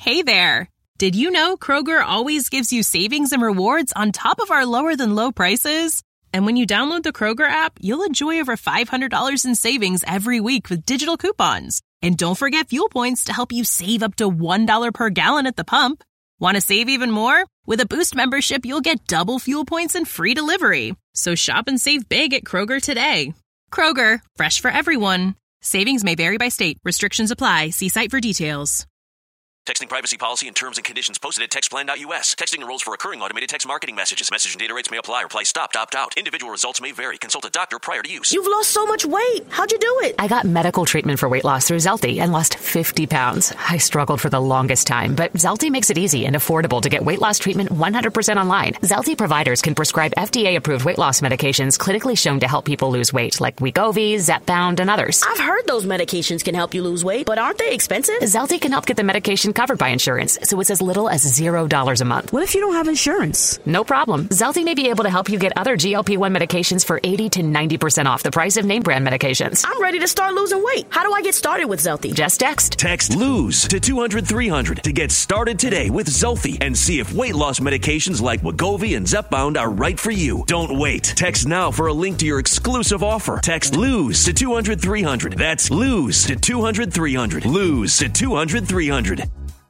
Hey there. Did you know Kroger always gives you savings and rewards on top of our lower than low prices? And when you download the Kroger app, you'll enjoy over $500 in savings every week with digital coupons. And don't forget fuel points to help you save up to $1 per gallon at the pump. Want to save even more? With a Boost membership, you'll get double fuel points and free delivery. So shop and save big at Kroger today. Kroger, fresh for everyone. Savings may vary by state. Restrictions apply. See site for details. Texting privacy policy and terms and conditions posted at textplan.us. Texting enrolls for recurring automated text marketing messages. Message and data rates may apply. Reply stopped, opt out. Individual results may vary. Consult a doctor prior to use. You've lost so much weight. How'd you do it? I got medical treatment for weight loss through Zelty and lost 50 pounds. I struggled for the longest time, but Zelty makes it easy and affordable to get weight loss treatment 100% online. Zelty providers can prescribe FDA-approved weight loss medications clinically shown to help people lose weight, like Wegovy, Zepbound, and others. I've heard those medications can help you lose weight, but aren't they expensive? Zelty can help get the medication covered by insurance, so it's as little as $0 a month. What if you don't have insurance? No problem. Zelty may be able to help you get other GLP-1 medications for 80 to 90% off the price of name brand medications. I'm ready to start losing weight. How do I get started with Zelty? Just text. Text LOSE to 200-300 to get started today with Zelty and see if weight loss medications like Wegovy and Zepbound are right for you. Don't wait. Text now for a link to your exclusive offer. Text LOSE to 200-300. That's LOSE to 200-300. LOSE to 200-300.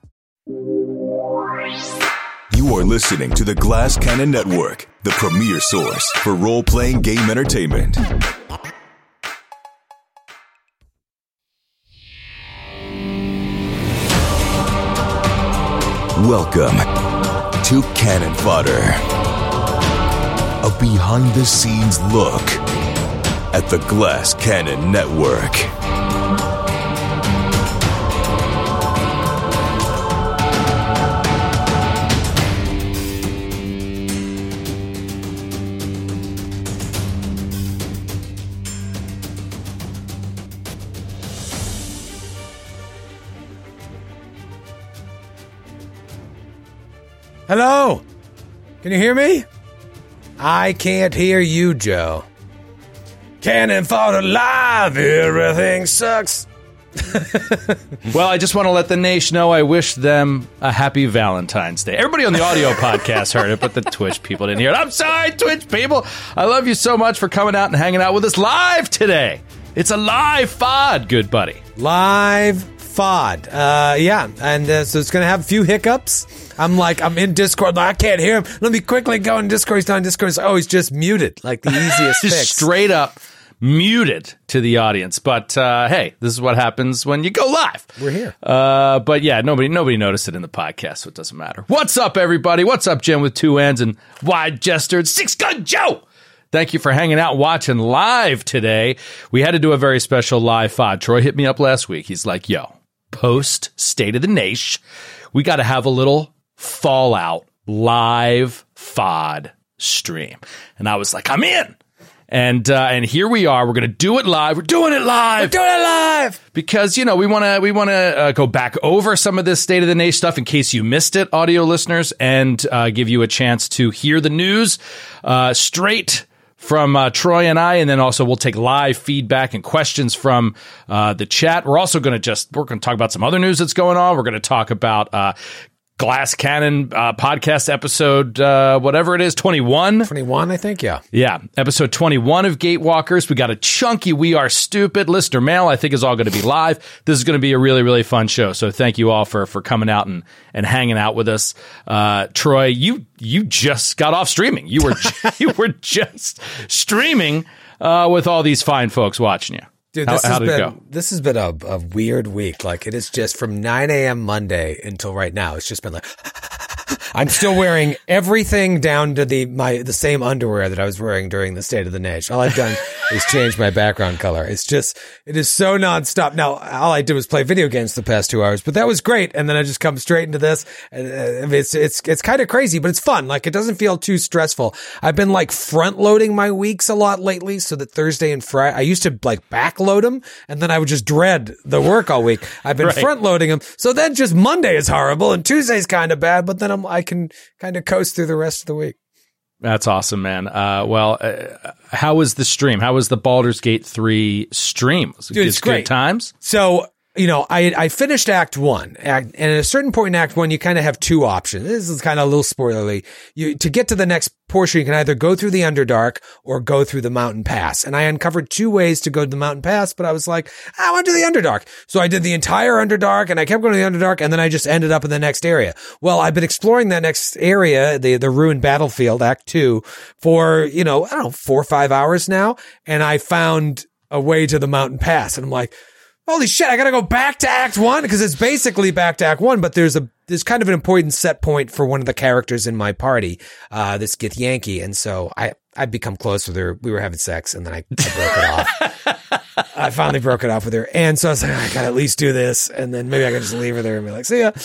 You are listening to the Glass Cannon Network, the premier source for role-playing game entertainment. Welcome to Cannon Fodder, a behind-the-scenes look at the Glass Cannon Network. Hello? Can you hear me? I can't hear you, Joe. Cannon Fodder live, everything sucks. Well, I just want to let the nation know I wish them a happy Valentine's Day. Everybody on the audio podcast heard it, but the Twitch people didn't hear it. I'm sorry, Twitch people. I love you so much for coming out and hanging out with us live today. It's a live FOD, good buddy. Live FOD. Yeah, and so it's going to have a few hiccups. I'm in Discord. I can't hear him. Let me quickly go in Discord. He's not in Discord. Oh, he's just muted. Like the easiest Just fix. straight up muted to the audience. But hey, this is what happens when you go live. We're here. But yeah, nobody noticed it in the podcast, so it doesn't matter. What's up, everybody? What's up, Jim with two N's and Wide Jester and Six Gun Joe? Thank you for hanging out, watching live today. We had to do a very special live FOD. Troy hit me up last week. He's like, yo, post State of the Nation, we got to have a little Fallout live FOD stream. And I was like, I'm in. And here we are. We're going to do it live. We're doing it live. We're doing it live. Because, you know, we want to go back over some of this State of the Nation stuff in case you missed it, audio listeners, and give you a chance to hear the news straight from Troy and I, and then also we'll take live feedback and questions from the chat. We're also going to talk about some other news that's going on. We're going to talk about Glass Cannon podcast episode, whatever it is, 21. 21, I think, yeah. Yeah, episode 21 of Gatewalkers. We got a chunky We Are Stupid listener mail, I think is all going to be live. This is going to be a really, really fun show. So thank you all for coming out and hanging out with us. Troy, you just got off streaming. You were just streaming with all these fine folks watching you. Dude, this has been a weird week. Like, it is just from 9 a.m. Monday until right now. It's just been like, I'm still wearing everything down to the same underwear that I was wearing during the State of the Nation. All I've done is change my background color. It is so nonstop. Now, all I did was play video games the past 2 hours, but that was great. And then I just come straight into this. And it's kind of crazy, but it's fun. Like, it doesn't feel too stressful. I've been like front loading my weeks a lot lately, so that Thursday and Friday, I used to like backload them, and then I would just dread the work all week. I've been front loading them, so then just Monday is horrible and Tuesday's kind of bad, but then I can kind of coast through the rest of the week. That's awesome, man. How was the stream? How was the Baldur's Gate 3 stream? Was it Dude, it's great. Good times? So I finished Act 1, and at a certain point in Act 1, you kind of have two options. This is kind of a little spoilerly. To get to the next portion, you can either go through the Underdark or go through the Mountain Pass. And I uncovered two ways to go to the Mountain Pass, but I was like, I want to do the Underdark. So I did the entire Underdark, and I kept going to the Underdark, and then I just ended up in the next area. Well, I've been exploring that next area, the ruined battlefield, Act 2, for, 4 or 5 hours now, and I found a way to the Mountain Pass. And I'm like, holy shit, I gotta go back to Act 1 because it's basically back to Act 1, but there's kind of an important set point for one of the characters in my party, this Githyanki, and so I'd become close with her. We were having sex, and then I broke it off. I finally broke it off with her, and so I was like, I gotta at least do this, and then maybe I can just leave her there and be like, see ya.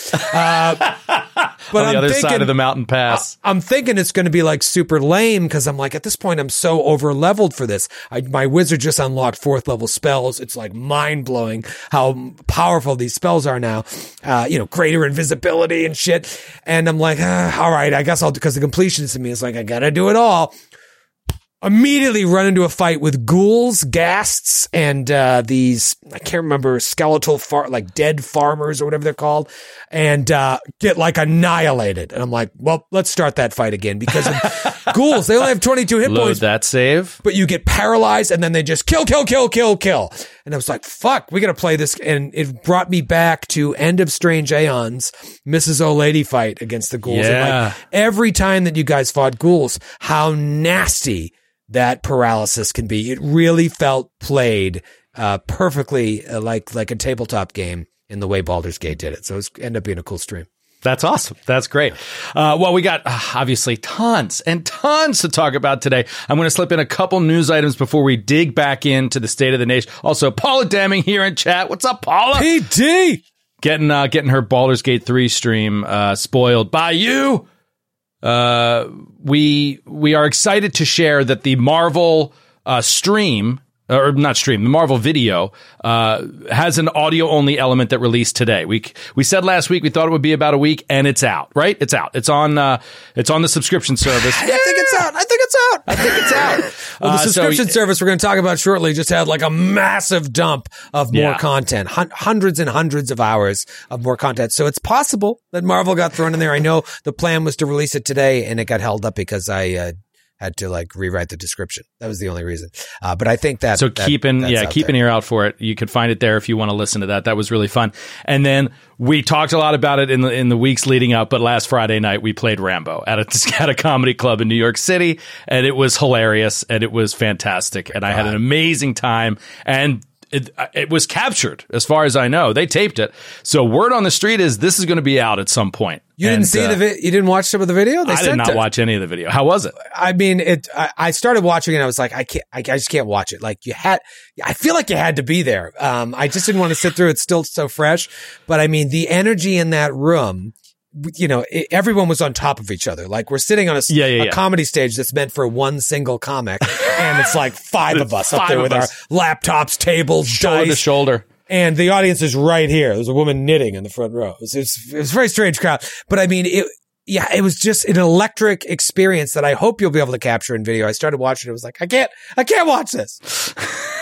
But on the other side of the Mountain Pass. I'm thinking it's going to be like super lame because I'm like, at this point, I'm so over leveled for this. My wizard just unlocked 4th level spells. It's like mind blowing how powerful these spells are now. Greater invisibility and shit. And I'm like, all right, I guess because the completionist in me is like, I gotta do it all. Immediately run into a fight with ghouls, ghasts, and these, I can't remember, skeletal, dead farmers or whatever they're called, and get like annihilated. And I'm like, well, let's start that fight again because ghouls, they only have 22 hit Load points. that save. But you get paralyzed and then they just kill. And I was like, fuck, we got to play this. And it brought me back to End of Strange Aeons, Mrs. O'Lady fight against the ghouls. Yeah. And every time that you guys fought ghouls, how nasty that paralysis can be. It really felt played perfectly like a tabletop game in the way Baldur's Gate did it. So it ended up being a cool stream. That's awesome. That's great. Well, we got obviously tons and tons to talk about today. I'm going to slip in a couple news items before we dig back into the state of the nation. Also, Paula Deming here in chat. What's up, Paula? PD! Getting her Baldur's Gate 3 stream spoiled by you. We are excited to share that the Marvel the Marvel video has an audio only element that released today. We said last week we thought it would be about a week, and it's out. Right? It's out. It's on the subscription service. I think it's out. Well, the subscription service we're going to talk about shortly just had like a massive dump of more content, hundreds and hundreds of hours of more content. So it's possible that Marvel got thrown in there. I know the plan was to release it today, and it got held up because I had to rewrite the description. That was the only reason. But I think that keep an ear out for it. You could find it there if you want to listen to that. That was really fun. And then we talked a lot about it in the weeks leading up. But last Friday night we played Rambo at a comedy club in New York City, and it was hilarious and it was fantastic. And I had an amazing time. And it was captured, as far as I know. They taped it. So word on the street is this is going to be out at some point. You didn't see you didn't watch some of the video? I did not watch any of the video. How was it? I mean, I started watching it and I was like, I just can't watch it. Like I feel like you had to be there. I just didn't want to sit through it. It's still so fresh. But I mean, the energy in that room, everyone was on top of each other. Like we're sitting on a comedy stage that's meant for one single comic, and it's like five of us up there with our laptops, tables, shoulder to shoulder, and the audience is right here. There's a woman knitting in the front row. It was a very strange crowd, but I mean, it was just an electric experience that I hope you'll be able to capture in video. I started watching it. I was like, I can't watch this.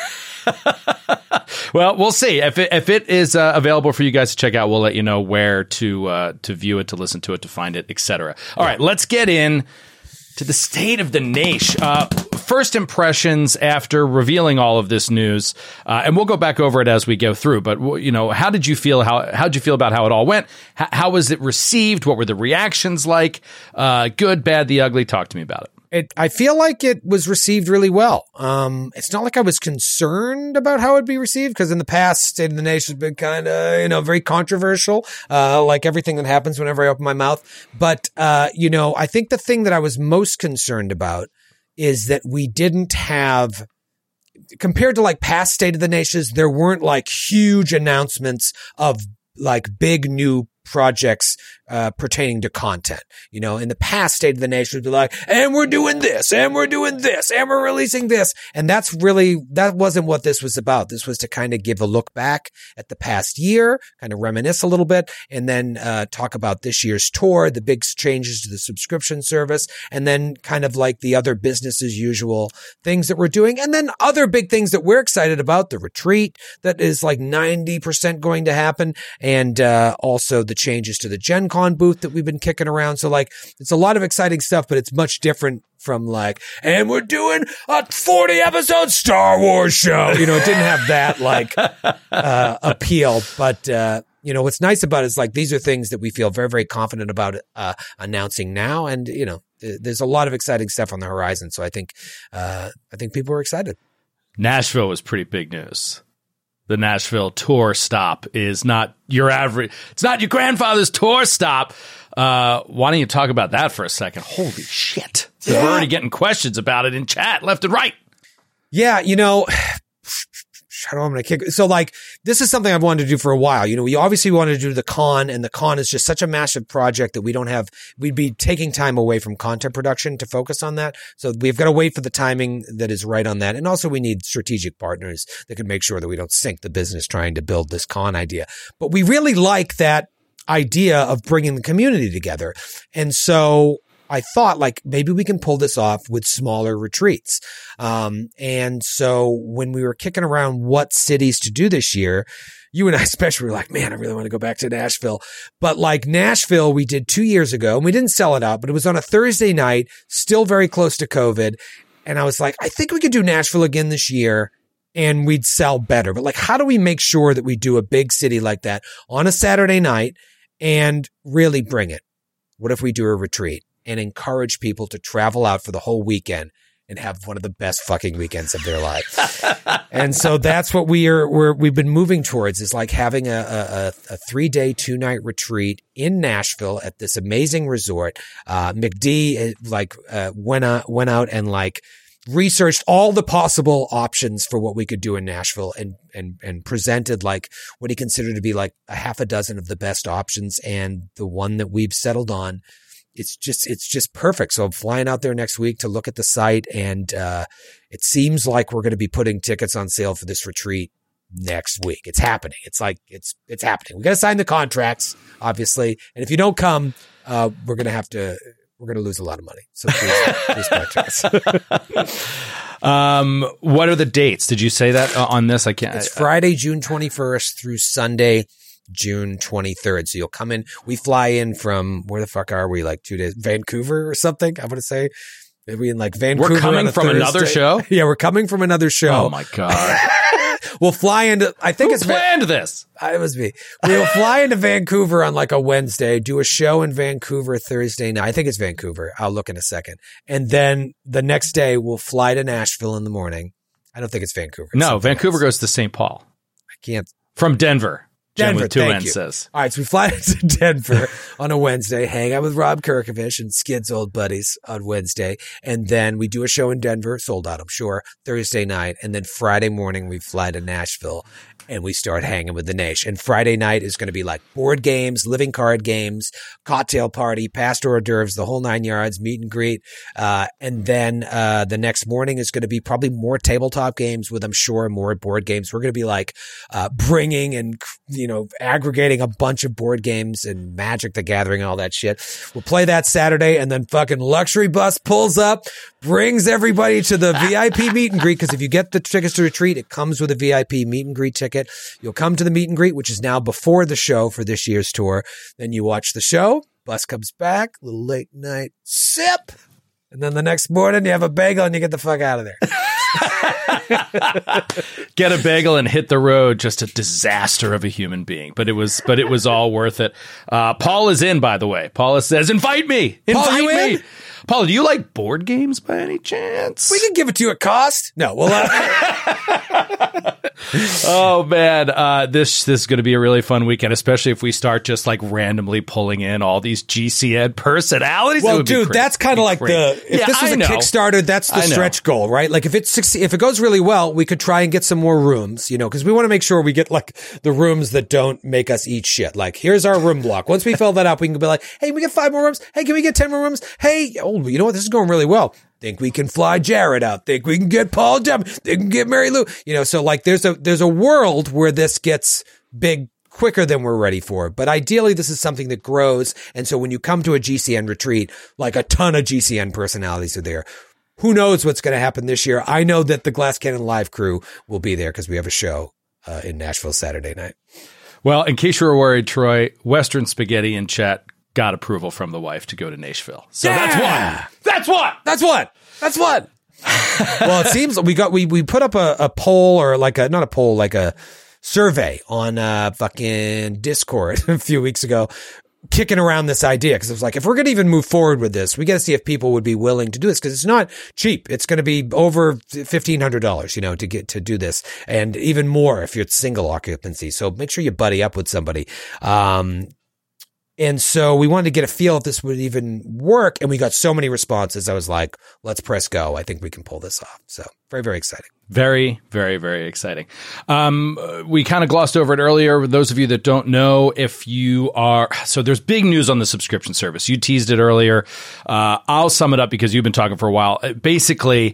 Well, we'll see. If it is available for you guys to check out, we'll let you know where to view it, to listen to it, to find it, etc. All right, let's get in to the state of the nation. First impressions after revealing all of this news, and we'll go back over it as we go through. But how did you feel? How did you feel about how it all went? How was it received? What were the reactions like? Good, bad, the ugly. Talk to me about it. I feel like it was received really well. It's not like I was concerned about how it'd be received, because in the past, State of the Nation has been kind of, very controversial, like everything that happens whenever I open my mouth. But, I think the thing that I was most concerned about is that we didn't have, compared to like past State of the Nations, there weren't like huge announcements of like big new projects pertaining to content. You know, in the past, State of the Nation would be like, and we're doing this, and we're doing this, and we're releasing this. And that wasn't what this was about. This was to kind of give a look back at the past year, kind of reminisce a little bit, and then talk about this year's tour, the big changes to the subscription service, and then kind of like the other business as usual things that we're doing. And then other big things that we're excited about, the retreat that is like 90% going to happen, and also the changes to the Gen Con booth that we've been kicking around. So like, it's a lot of exciting stuff, but it's much different from like, and we're doing a 40 episode Star Wars show. You know, it didn't have that like appeal, but you know, what's nice about it is like, these are things that we feel very, very confident about announcing now. And, you know, there's a lot of exciting stuff on the horizon. So I think people are excited. Nashville was pretty big news. The Nashville tour stop is not your average. It's not your grandfather's tour stop. Why don't you talk about that for a second? Holy shit. Yeah. We're already getting questions about it in chat left and right. Yeah. You know, I don't know, I'm going to kick. So like, this is something I've wanted to do for a while. You know, we obviously wanted to do the con, and the con is just such a massive project that we'd be taking time away from content production to focus on that. So we've got to wait for the timing that is right on that. And also we need strategic partners that can make sure that we don't sink the business trying to build this con idea. But we really like that idea of bringing the community together. And so I thought like maybe we can pull this off with smaller retreats. And so when we were kicking around what cities to do this year, you and I especially were like, man, I really want to go back to Nashville. But like Nashville, we did 2 years ago and we didn't sell it out, but it was on a Thursday night, still very close to COVID. And I was like, I think we could do Nashville again this year and we'd sell better. But like, how do we make sure that we do a big city like that on a Saturday night and really bring it? What if we do a retreat and encourage people to travel out for the whole weekend and have one of the best fucking weekends of their life? And so that's what we've been moving towards, is like having a 3-day, 2-night retreat in Nashville at this amazing resort. McD went out and like researched all the possible options for what we could do in Nashville and presented like what he considered to be like a half a dozen of the best options. And the one that we've settled on, it's just perfect. So I'm flying out there next week to look at the site, and it seems like we're going to be putting tickets on sale for this retreat next week. It's happening. It's like it's happening. We got to sign the contracts, obviously, and if you don't come, we're going to lose a lot of money. So please contact us. What are the dates? Did you say that on this? I can't. It's Friday, June 21st through Sunday, June 23rd. So you'll come in. We fly in from, where the fuck are we? Like 2 days, Vancouver or something. I want to say maybe in like Vancouver. We're coming from another show. Yeah, we're coming from another show. Oh my God. We'll fly into, I think Who planned this? It was me. We'll fly into Vancouver on like a Wednesday, do a show in Vancouver Thursday night. I think it's Vancouver. I'll look in a second. And then the next day we'll fly to Nashville in the morning. I don't think it's Vancouver. No, Vancouver goes to St. Paul. I can't. From Denver. Denver, thank you. Says. All right, so we fly to Denver on a Wednesday, hang out with Rob Kirkovich and Skid's old buddies on Wednesday, and then we do a show in Denver, sold out, I'm sure, Thursday night, and then Friday morning we fly to Nashville, and we start hanging with the Nation. And Friday night is going to be like board games, living card games, cocktail party, past hors d'oeuvres, the whole 9 yards, meet and greet, and then the next morning is going to be probably more tabletop games with, I'm sure, more board games. We're going to be like bringing and aggregating a bunch of board games and Magic the Gathering and all that shit. We'll play that Saturday, and then fucking luxury bus pulls up, brings everybody to the VIP meet and greet, because if you get the tickets to retreat, it comes with a VIP meet and greet ticket. You'll come to the meet and greet, which is now before the show for this year's tour. Then you watch the show, bus comes back, little late night sip, and then the next morning you have a bagel and you get the fuck out of there. Get a bagel and hit the road. Just a disaster of a human being, but it was all worth it. Paul is in, by the way. Paula says, invite me. Invite me. Paul, do you like board games by any chance? We can give it to you at cost. No, well, Oh man, this is going to be a really fun weekend, especially if we start just like randomly pulling in all these GCN personalities. Well, dude, that's kind of like if this was a Kickstarter, that's the stretch goal, right? Like if it goes really well, we could try and get some more rooms, because we want to make sure we get like the rooms that don't make us eat shit. Like here's our room block. Once we fill that up, we can be like, hey, we get 5 more rooms. Hey, can we get 10 more rooms? Hey, you know what? This is going really well. Think we can fly Jared out. Think we can get Paul Dem. Think we can get Mary Lou. So like there's a world where this gets big quicker than we're ready for. But ideally, this is something that grows. And so when you come to a GCN retreat, like a ton of GCN personalities are there. Who knows what's going to happen this year? I know that the Glass Cannon Live crew will be there because we have a show in Nashville Saturday night. Well, in case you were worried, Troy, Western Spaghetti in chat got approval from the wife to go to Nashville. So That's what. Well, it seems we put up a poll or not a poll, like a survey on fucking Discord a few weeks ago, kicking around this idea. Cause it was like, if we're going to even move forward with this, we got to see if people would be willing to do this. Cause it's not cheap. It's going to be over $1,500, to do this, and even more if you're single occupancy. So make sure you buddy up with somebody. And so we wanted to get a feel if this would even work. And we got so many responses. I was like, let's press go. I think we can pull this off. So very, very exciting. Very, very, very exciting. We kind of glossed over it earlier. Those of you that don't know, so there's big news on the subscription service. You teased it earlier. I'll sum it up because you've been talking for a while. Basically,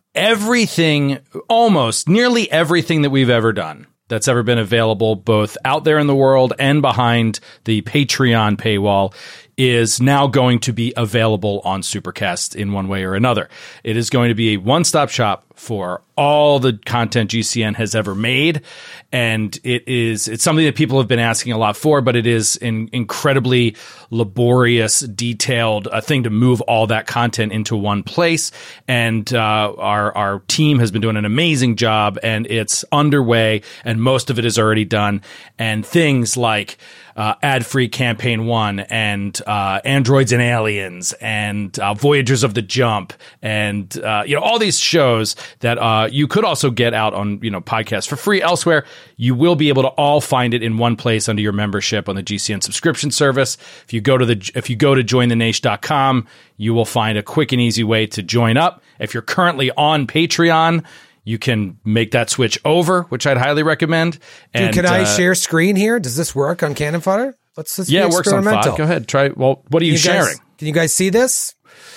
nearly everything that we've ever done that's ever been available, both out there in the world and behind the Patreon paywall, is now going to be available on Supercast in one way or another. It is going to be a one-stop shop for all the content GCN has ever made. And it's something that people have been asking a lot for, but it is an incredibly laborious, detailed thing to move all that content into one place. And our team has been doing an amazing job, and it's underway, and most of it is already done. And things like ad-free Campaign 1 and Androids and Aliens and Voyagers of the Jump and all these shows that you could also get out on podcasts for free elsewhere. You will be able to all find it in one place under your membership on the GCN subscription service. If you go to jointhenation.com, you will find a quick and easy way to join up. If you're currently on Patreon, you can make that switch over, which I'd highly recommend. And, can I share screen here? Does this work on Cannon Fodder? Let's just it works on FOD. Go ahead, try. Well, what are you sharing? Can you guys see this?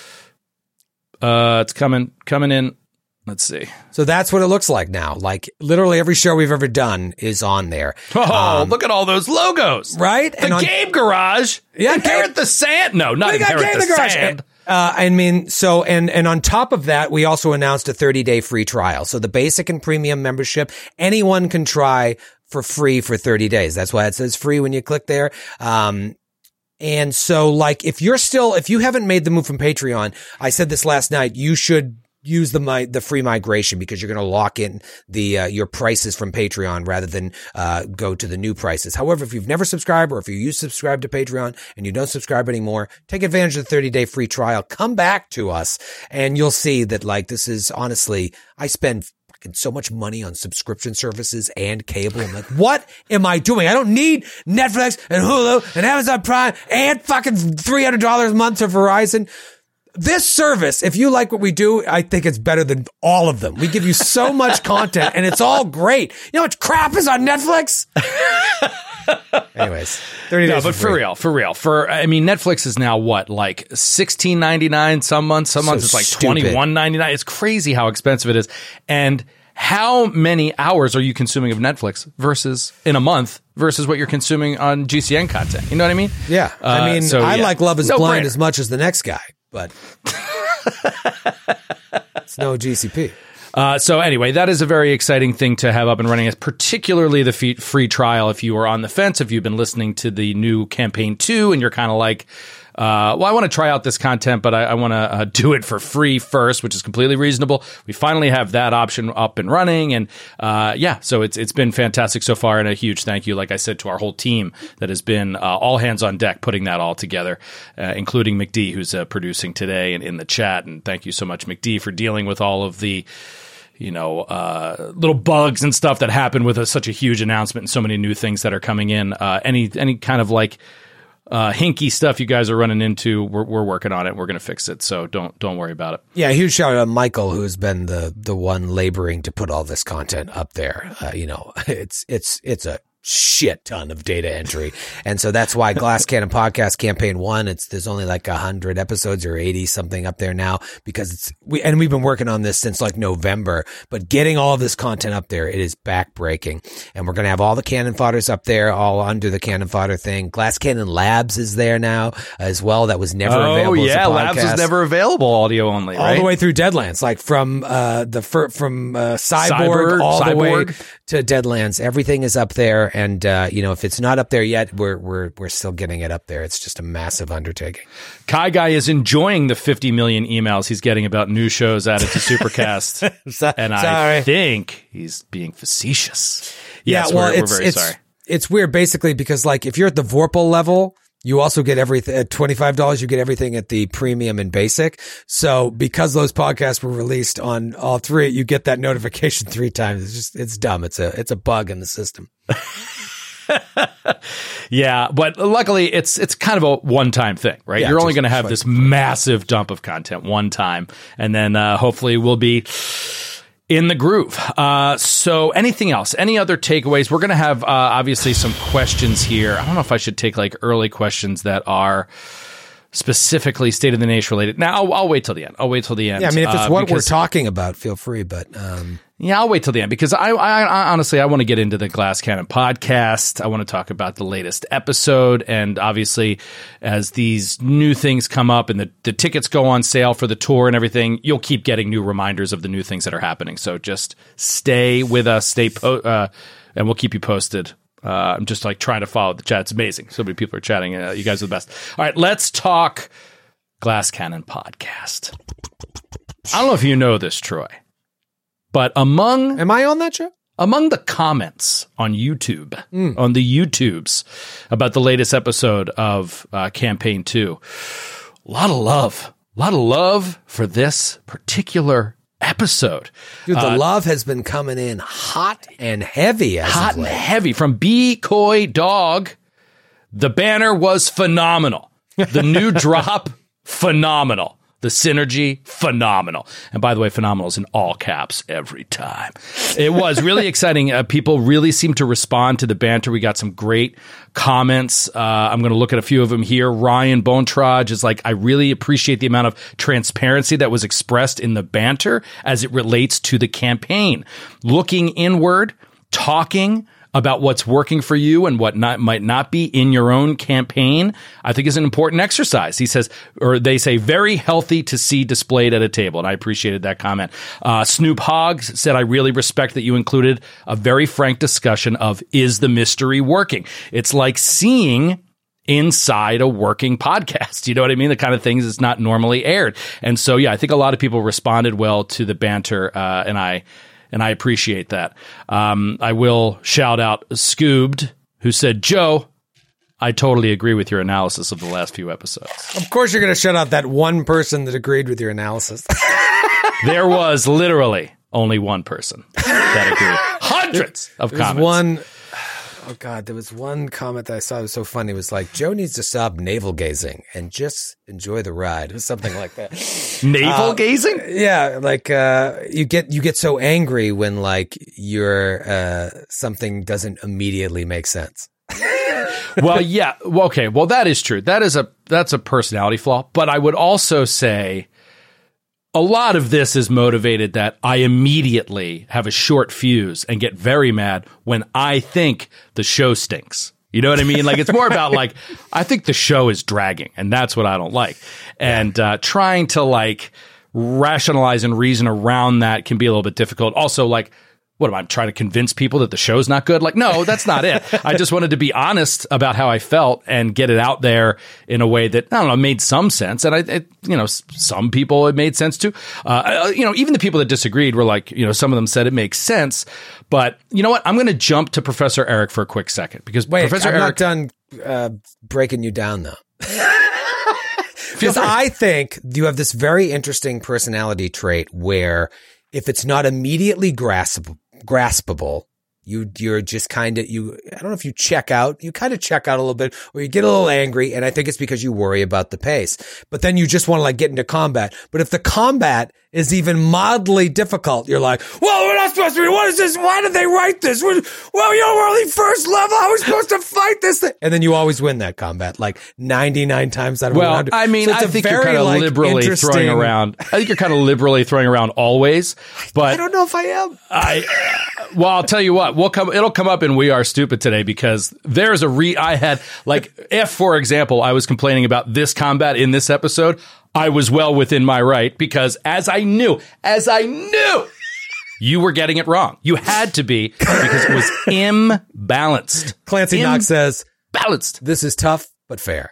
It's coming in. Let's see. So that's what it looks like now. Like literally every show we've ever done is on there. Oh, look at all those logos, right? The Game Garage. Yeah, Inherit the Sand. No, not Inherit the Sand. And on top of that, we also announced a 30-day free trial. So the basic and premium membership, anyone can try for free for 30 days. That's why it says free when you click there. And so like, if you haven't made the move from Patreon, I said this last night, you should use the free migration, because you're going to lock in your prices from Patreon rather than go to the new prices. However, if you've never subscribed, or if you used to subscribe to Patreon and you don't subscribe anymore, take advantage of the 30-day free trial. Come back to us and you'll see that like this is honestly, I spend so much money on subscription services and cable. I'm like, what am I doing? I don't need Netflix and Hulu and Amazon Prime and fucking $300 a month to Verizon. This service, if you like what we do, I think it's better than all of them. We give you so much content and it's all great. You know what crap is on Netflix? Anyways, 30 days. No, but for real. Netflix is now what, like $16.99 some months? It's like $21.99. It's crazy how expensive it is. And how many hours are you consuming of Netflix in a month versus what you're consuming on GCN content? You know what I mean? Yeah. I like Love is Blind as much as the next guy, but it's no GCP. So anyway, that is a very exciting thing to have up and running, particularly the free trial. If you are on the fence, if you've been listening to the new Campaign 2 and you're kind of like, I want to try out this content, but I want to do it for free first, which is completely reasonable. We finally have that option up and running. And so it's been fantastic so far. And a huge thank you, like I said, to our whole team that has been all hands on deck putting that all together, including McD, who's producing today and in the chat. And thank you so much, McD, for dealing with all of the little bugs and stuff that happen with such a huge announcement and so many new things that are coming in. Any kind of like hinky stuff you guys are running into, we're working on it. We're going to fix it. So don't worry about it. Yeah, huge shout out to Michael, who's been the one laboring to put all this content up there. It's a shit ton of data entry. And so that's why Glass Cannon Podcast Campaign 1, there's only like 100 episodes or 80 something up there now, because we've been working on this since like November, but getting all of this content up there, it is backbreaking. And we're going to have all the Cannon Fodders up there, all under the Cannon Fodder thing. Glass Cannon Labs is there now as well. That was never available. Oh yeah, as a podcast. Labs was never available audio only, right? All the way through Deadlands, like from Cyborg all the way to Deadlands. Everything is up there. And, if it's not up there yet, we're still getting it up there. It's just a massive undertaking. Kai Guy is enjoying the 50 million emails he's getting about new shows added to Supercast. I think he's being facetious. Yes, we're very sorry. It's weird, basically, because like if you're at the Vorpal level, you also get everything at $25. You get everything at the premium and basic. So because those podcasts were released on all three, you get that notification 3 times. It's dumb. It's a bug in the system. Yeah, but luckily it's kind of a one-time thing, right? Yeah, you're only going to have this massive dump of content one time, and then hopefully we'll be in the groove. So anything else? Any other takeaways? We're going to have obviously some questions here. I don't know if I should take like early questions that are specifically State of the Nation related. Now, I'll wait till the end. Yeah, I mean, if it's what we're talking about, feel free, but... Yeah, I'll wait till the end, because I honestly, I want to get into the Glass Cannon podcast. I want to talk about the latest episode. And obviously, as these new things come up and the tickets go on sale for the tour and everything, you'll keep getting new reminders of the new things that are happening. So just stay with us, and we'll keep you posted. I'm just like trying to follow the chat. It's amazing. So many people are chatting. You guys are the best. All right, let's talk Glass Cannon podcast. I don't know if you know this, Troy. But am I on that show? Among the comments on YouTube, on the YouTubes about the latest episode of Campaign 2, a lot of love for this particular episode. Dude, the love has been coming in hot and heavy. Hot and heavy. From B. Coy Dog, the banner was phenomenal. The new drop, phenomenal. The synergy, phenomenal. And by the way, phenomenal is in all caps every time. It was really exciting. People really seemed to respond to the banter. We got some great comments. I'm going to look at a few of them here. Ryan Bontrage is like, I really appreciate the amount of transparency that was expressed in the banter as it relates to the campaign. Looking inward, talking about what's working for you and what might not be in your own campaign, I think is an important exercise. He says, or they say, very healthy to see displayed at a table. And I appreciated that comment. Snoop Hogg said, I really respect that you included a very frank discussion of, is the mystery working? It's like seeing inside a working podcast. You know what I mean? The kind of things that's not normally aired. And so, yeah, I think a lot of people responded well to the banter, and I appreciate that. I will shout out Scoobed, who said, Joe, I totally agree with your analysis of the last few episodes. Of course you're going to shout out that one person that agreed with your analysis. There was literally only one person that agreed. Hundreds of comments. There was one comment that I saw that was so funny. It was like, Joe needs to stop navel gazing and just enjoy the ride. It was something like that. Navel gazing? Yeah, like you get so angry when like your something doesn't immediately make sense. Well, yeah. Well, okay. Well, that is true. That's a personality flaw. But I would also say a lot of this is motivated that I immediately have a short fuse and get very mad when I think the show stinks. You know what I mean? Like, it's more about like, I think the show is dragging, and that's what I don't like. And trying to like rationalize and reason around that can be a little bit difficult. Also, like, what am I trying to convince people that the show's not good? Like, no, that's not it. I just wanted to be honest about how I felt and get it out there in a way that, I don't know, made some sense. And some people it made sense to. Even the people that disagreed were like, some of them said it makes sense. But you know what? I'm going to jump to Professor Eric for a quick second, because Professor Eric, not done breaking you down though. Because I think you have this very interesting personality trait where if it's not immediately graspable, you're just kind of, I don't know if you check out, you kind of check out a little bit, or you get a little angry, and I think it's because you worry about the pace. But then you just want to like get into combat. But if the combat is even mildly difficult, you're like, well, we're not supposed to be, what is this? Why did they write this? Well, we're only first level. How are we supposed to fight this thing? And then you always win that combat, like 99 times out of 100. Well, I mean, I think you're kind of liberally throwing around. I think you're kind of liberally throwing around always, but I don't know if I am. Well, I'll tell you what, it'll come up in We Are Stupid today, because there's I had, like, if, for example, I was complaining about this combat in this episode, I was well within my right, because as I knew, you were getting it wrong. You had to be, because it was imbalanced. Clancy Knox says, balanced. This is tough, but fair.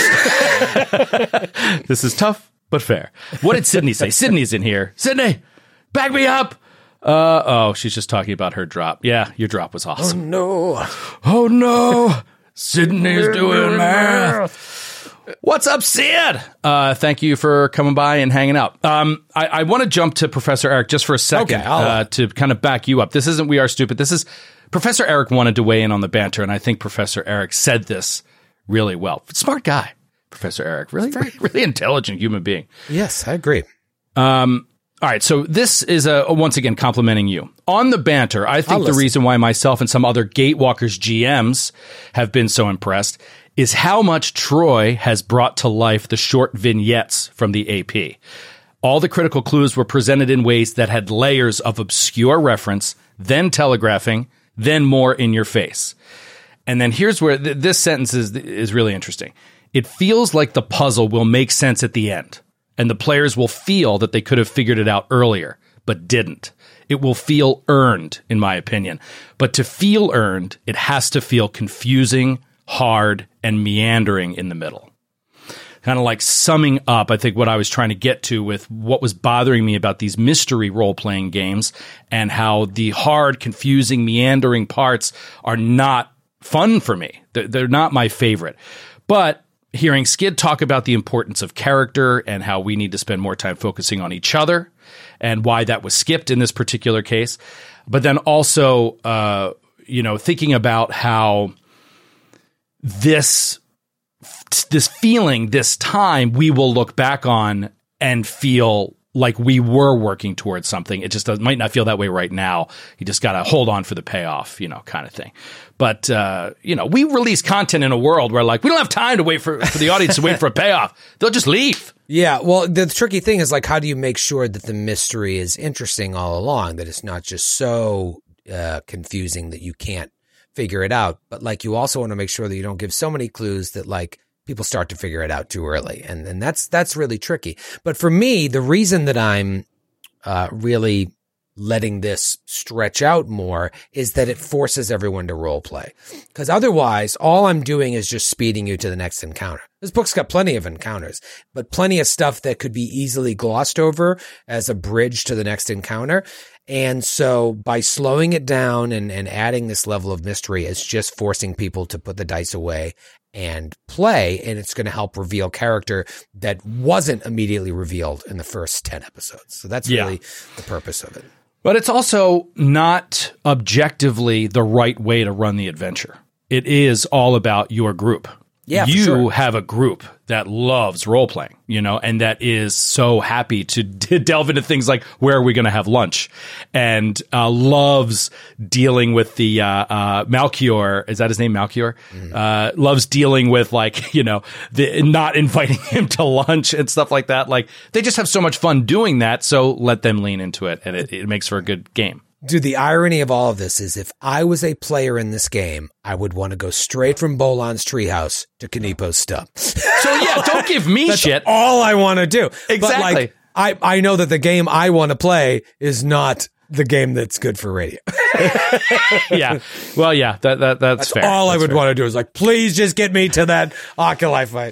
This is tough, but fair. What did Sydney say? Sydney's in here. Sydney, back me up. She's just talking about her drop. Yeah, your drop was awesome. Oh no. Sydney's doing math. What's up, Sid? Thank you for coming by and hanging out. I want to jump to Professor Eric just for a second, to kind of back you up. This isn't We Are Stupid. This is Professor Eric wanted to weigh in on the banter, and I think Professor Eric said this really well. Smart guy, Professor Eric. Really, really intelligent human being. Yes, I agree. All right, so this is once again complimenting you. On the banter, I think the reason why myself and some other Gatewalkers GMs have been so impressed is how much Troy has brought to life the short vignettes from the AP. All the critical clues were presented in ways that had layers of obscure reference, then telegraphing, then more in your face. And then here's where this sentence is really interesting. It feels like the puzzle will make sense at the end, and the players will feel that they could have figured it out earlier, but didn't. It will feel earned, in my opinion. But to feel earned, it has to feel confusing, hard, and meandering in the middle. Kind of like summing up, I think, what I was trying to get to with what was bothering me about these mystery role-playing games, and how the hard, confusing, meandering parts are not fun for me. They're not my favorite. But hearing Skid talk about the importance of character and how we need to spend more time focusing on each other and why that was skipped in this particular case. But then also, thinking about how this feeling, this time we will look back on and feel like we were working towards something. It just might not feel that way right now. You just got to hold on for the payoff, kind of thing. But, we release content in a world where, like, we don't have time to wait for the audience to wait for a payoff. They'll just leave. Yeah, well, the tricky thing is, like, how do you make sure that the mystery is interesting all along, that it's not just so confusing that you can't figure it out? But, like, you also want to make sure that you don't give so many clues that, like, people start to figure it out too early. And that's really tricky. But for me, the reason that I'm really letting this stretch out more is that it forces everyone to role play. Because otherwise, all I'm doing is just speeding you to the next encounter. This book's got plenty of encounters, but plenty of stuff that could be easily glossed over as a bridge to the next encounter. And so by slowing it down and adding this level of mystery, it's just forcing people to put the dice away and play, and it's going to help reveal character that wasn't immediately revealed in the first 10 episodes. So that's really the purpose of it. But it's also not objectively the right way to run the adventure. It is all about your group. Yeah, you have a group that loves role-playing, and that is so happy to delve into things like, where are we going to have lunch? And loves dealing with the Malchior. Is that his name, Malchior? Mm-hmm. Loves dealing with, like, the not inviting him to lunch and stuff like that. Like, they just have so much fun doing that, so let them lean into it, and it makes for a good game. Dude, the irony of all of this is, if I was a player in this game, I would want to go straight from Bolan's treehouse to Kanipo's stub. So yeah, don't give me That's shit. all I want to do. Exactly. But, like, I know that the game I want to play is not the game that's good for radio. Yeah. Well, yeah, that's fair. All that's I would fair. want to do is, like, please just get me to that Oculi fight.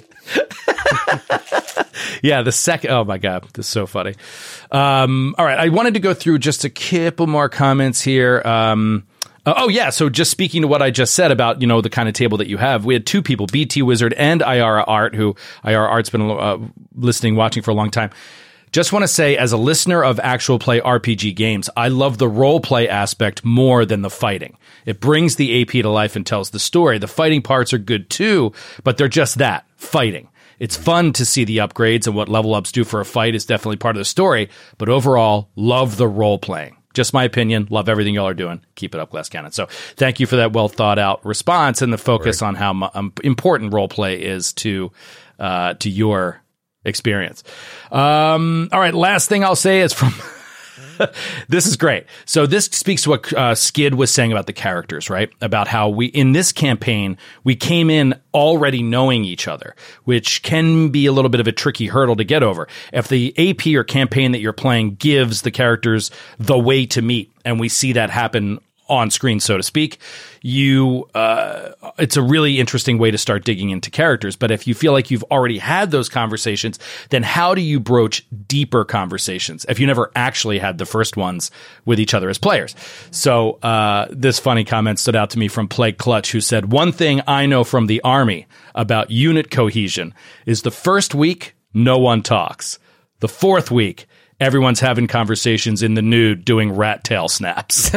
Yeah, the second. Oh my God, this is so funny. All right, I wanted to go through just a couple more comments here. So just speaking to what I just said about, the kind of table that you have, we had two people, BT Wizard and Iara Art, who Iara Art's been listening, watching for a long time. Just want to say, as a listener of actual play RPG games, I love the role play aspect more than the fighting. It brings the AP to life and tells the story. The fighting parts are good too, but they're just that, fighting. It's fun to see the upgrades, and what level ups do for a fight is definitely part of the story, but overall, love the role playing. Just my opinion. Love everything y'all are doing. Keep it up, Glass Cannon. So thank you for that well thought out response and the focus on how important role play is to your experience. All right. Last thing I'll say is from this is great. So this speaks to what Skid was saying about the characters, right? About how we, in this campaign, we came in already knowing each other, which can be a little bit of a tricky hurdle to get over. If the AP or campaign that you're playing gives the characters the way to meet, and we see that happen on screen, so to speak, it's a really interesting way to start digging into characters. But if you feel like you've already had those conversations, then how do you broach deeper conversations if you never actually had the first ones with each other as players? So this funny comment stood out to me from Plague Clutch, who said, "One thing I know from the Army about unit cohesion is the first week, no one talks. The fourth week, everyone's having conversations in the nude doing rat tail snaps."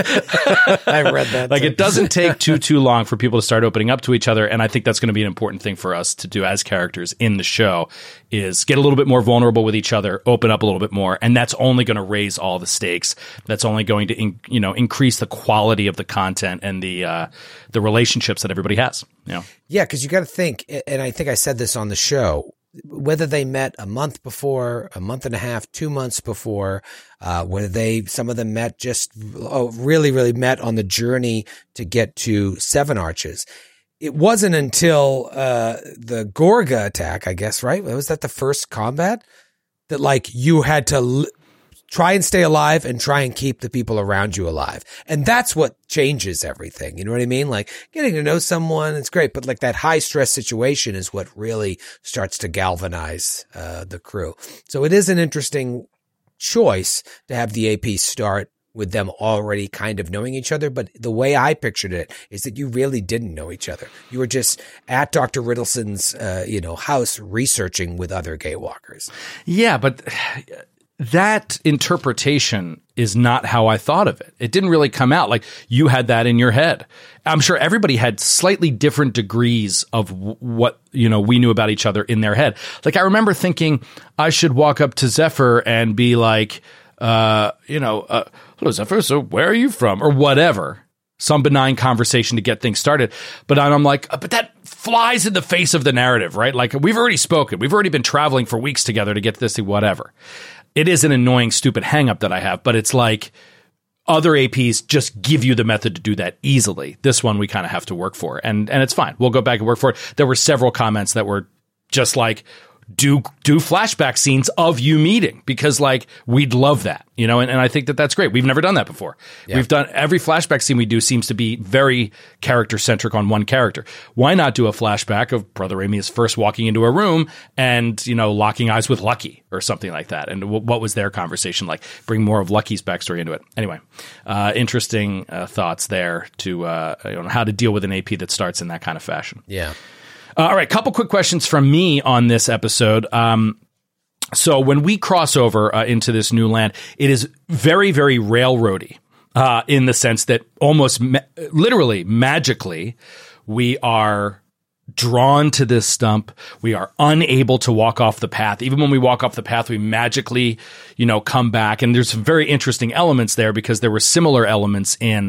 I read that. Like, it doesn't take too long for people to start opening up to each other. And I think that's going to be an important thing for us to do as characters in the show, is get a little bit more vulnerable with each other, open up a little bit more. And that's only going to raise all the stakes. That's only going to, increase the quality of the content and the relationships that everybody has. Yeah. Cause you got to think, and I think I said this on the show, whether they met a month before, a month and a half, 2 months before, whether some of them met really, really met on the journey to get to Seven Arches. It wasn't until the Gorga attack, I guess, right? Was that the first combat that you had to try and stay alive and try and keep the people around you alive. And that's what changes everything. You know what I mean? Getting to know someone, it's great, but that high stress situation is what really starts to galvanize the crew. So it is an interesting choice to have the AP start with them already kind of knowing each other. But the way I pictured it is that you really didn't know each other. You were just at Dr. Riddleson's, house researching with other Gaywalkers. Yeah, but that interpretation is not how I thought of it. It didn't really come out you had that in your head. I'm sure everybody had slightly different degrees of what, we knew about each other in their head. I remember thinking I should walk up to Zephyr and be hello, Zephyr, so where are you from? Or whatever. Some benign conversation to get things started. But I'm but that flies in the face of the narrative, right? We've already spoken. We've already been traveling for weeks together to get to this thing, whatever. It is an annoying, stupid hang up that I have, but it's other APs just give you the method to do that easily. This one we kind of have to work for, and it's fine. We'll go back and work for it. There were several comments that were just do flashback scenes of you meeting, because we'd love that, and I think that's great. We've never done that before. Yeah. We've done every flashback scene we do seems to be very character centric on one character. Why not do a flashback of Brother Amius first walking into a room and, locking eyes with Lucky or something like that? And what was their conversation like? Bring more of Lucky's backstory into it. Anyway, interesting thoughts there to, how to deal with an AP that starts in that kind of fashion. Yeah. All right, couple quick questions from me on this episode. So when we cross over into this new land, it is very, very railroady in the sense that almost literally magically we are drawn to this stump. We are unable to walk off the path. Even when we walk off the path, we magically, come back. And there's some very interesting elements there, because there were similar elements in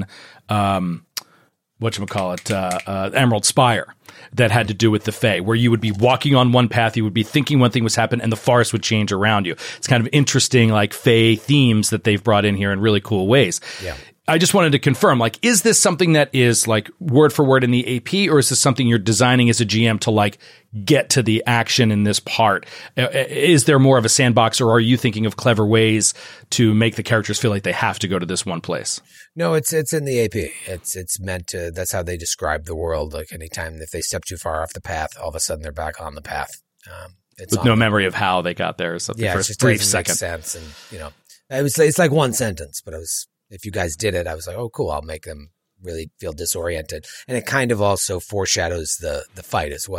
Emerald Spire, that had to do with the Fae, where you would be walking on one path, you would be thinking one thing was happening, and the forest would change around you. It's kind of interesting, Fae themes that they've brought in here in really cool ways. Yeah. I just wanted to confirm, is this something that is word for word in the AP, or is this something you're designing as a GM to get to the action in this part? Is there more of a sandbox, or are you thinking of clever ways to make the characters feel like they have to go to this one place? No, it's in the AP. It's meant to, that's how they describe the world. Anytime if they step too far off the path, all of a sudden they're back on the path. With no memory of how they got there or something. Yeah, for it just a brief doesn't second. make sense. And, it's one sentence, but if you guys did it, I was oh, cool, I'll make them really feel disoriented. And it kind of also foreshadows the fight as well.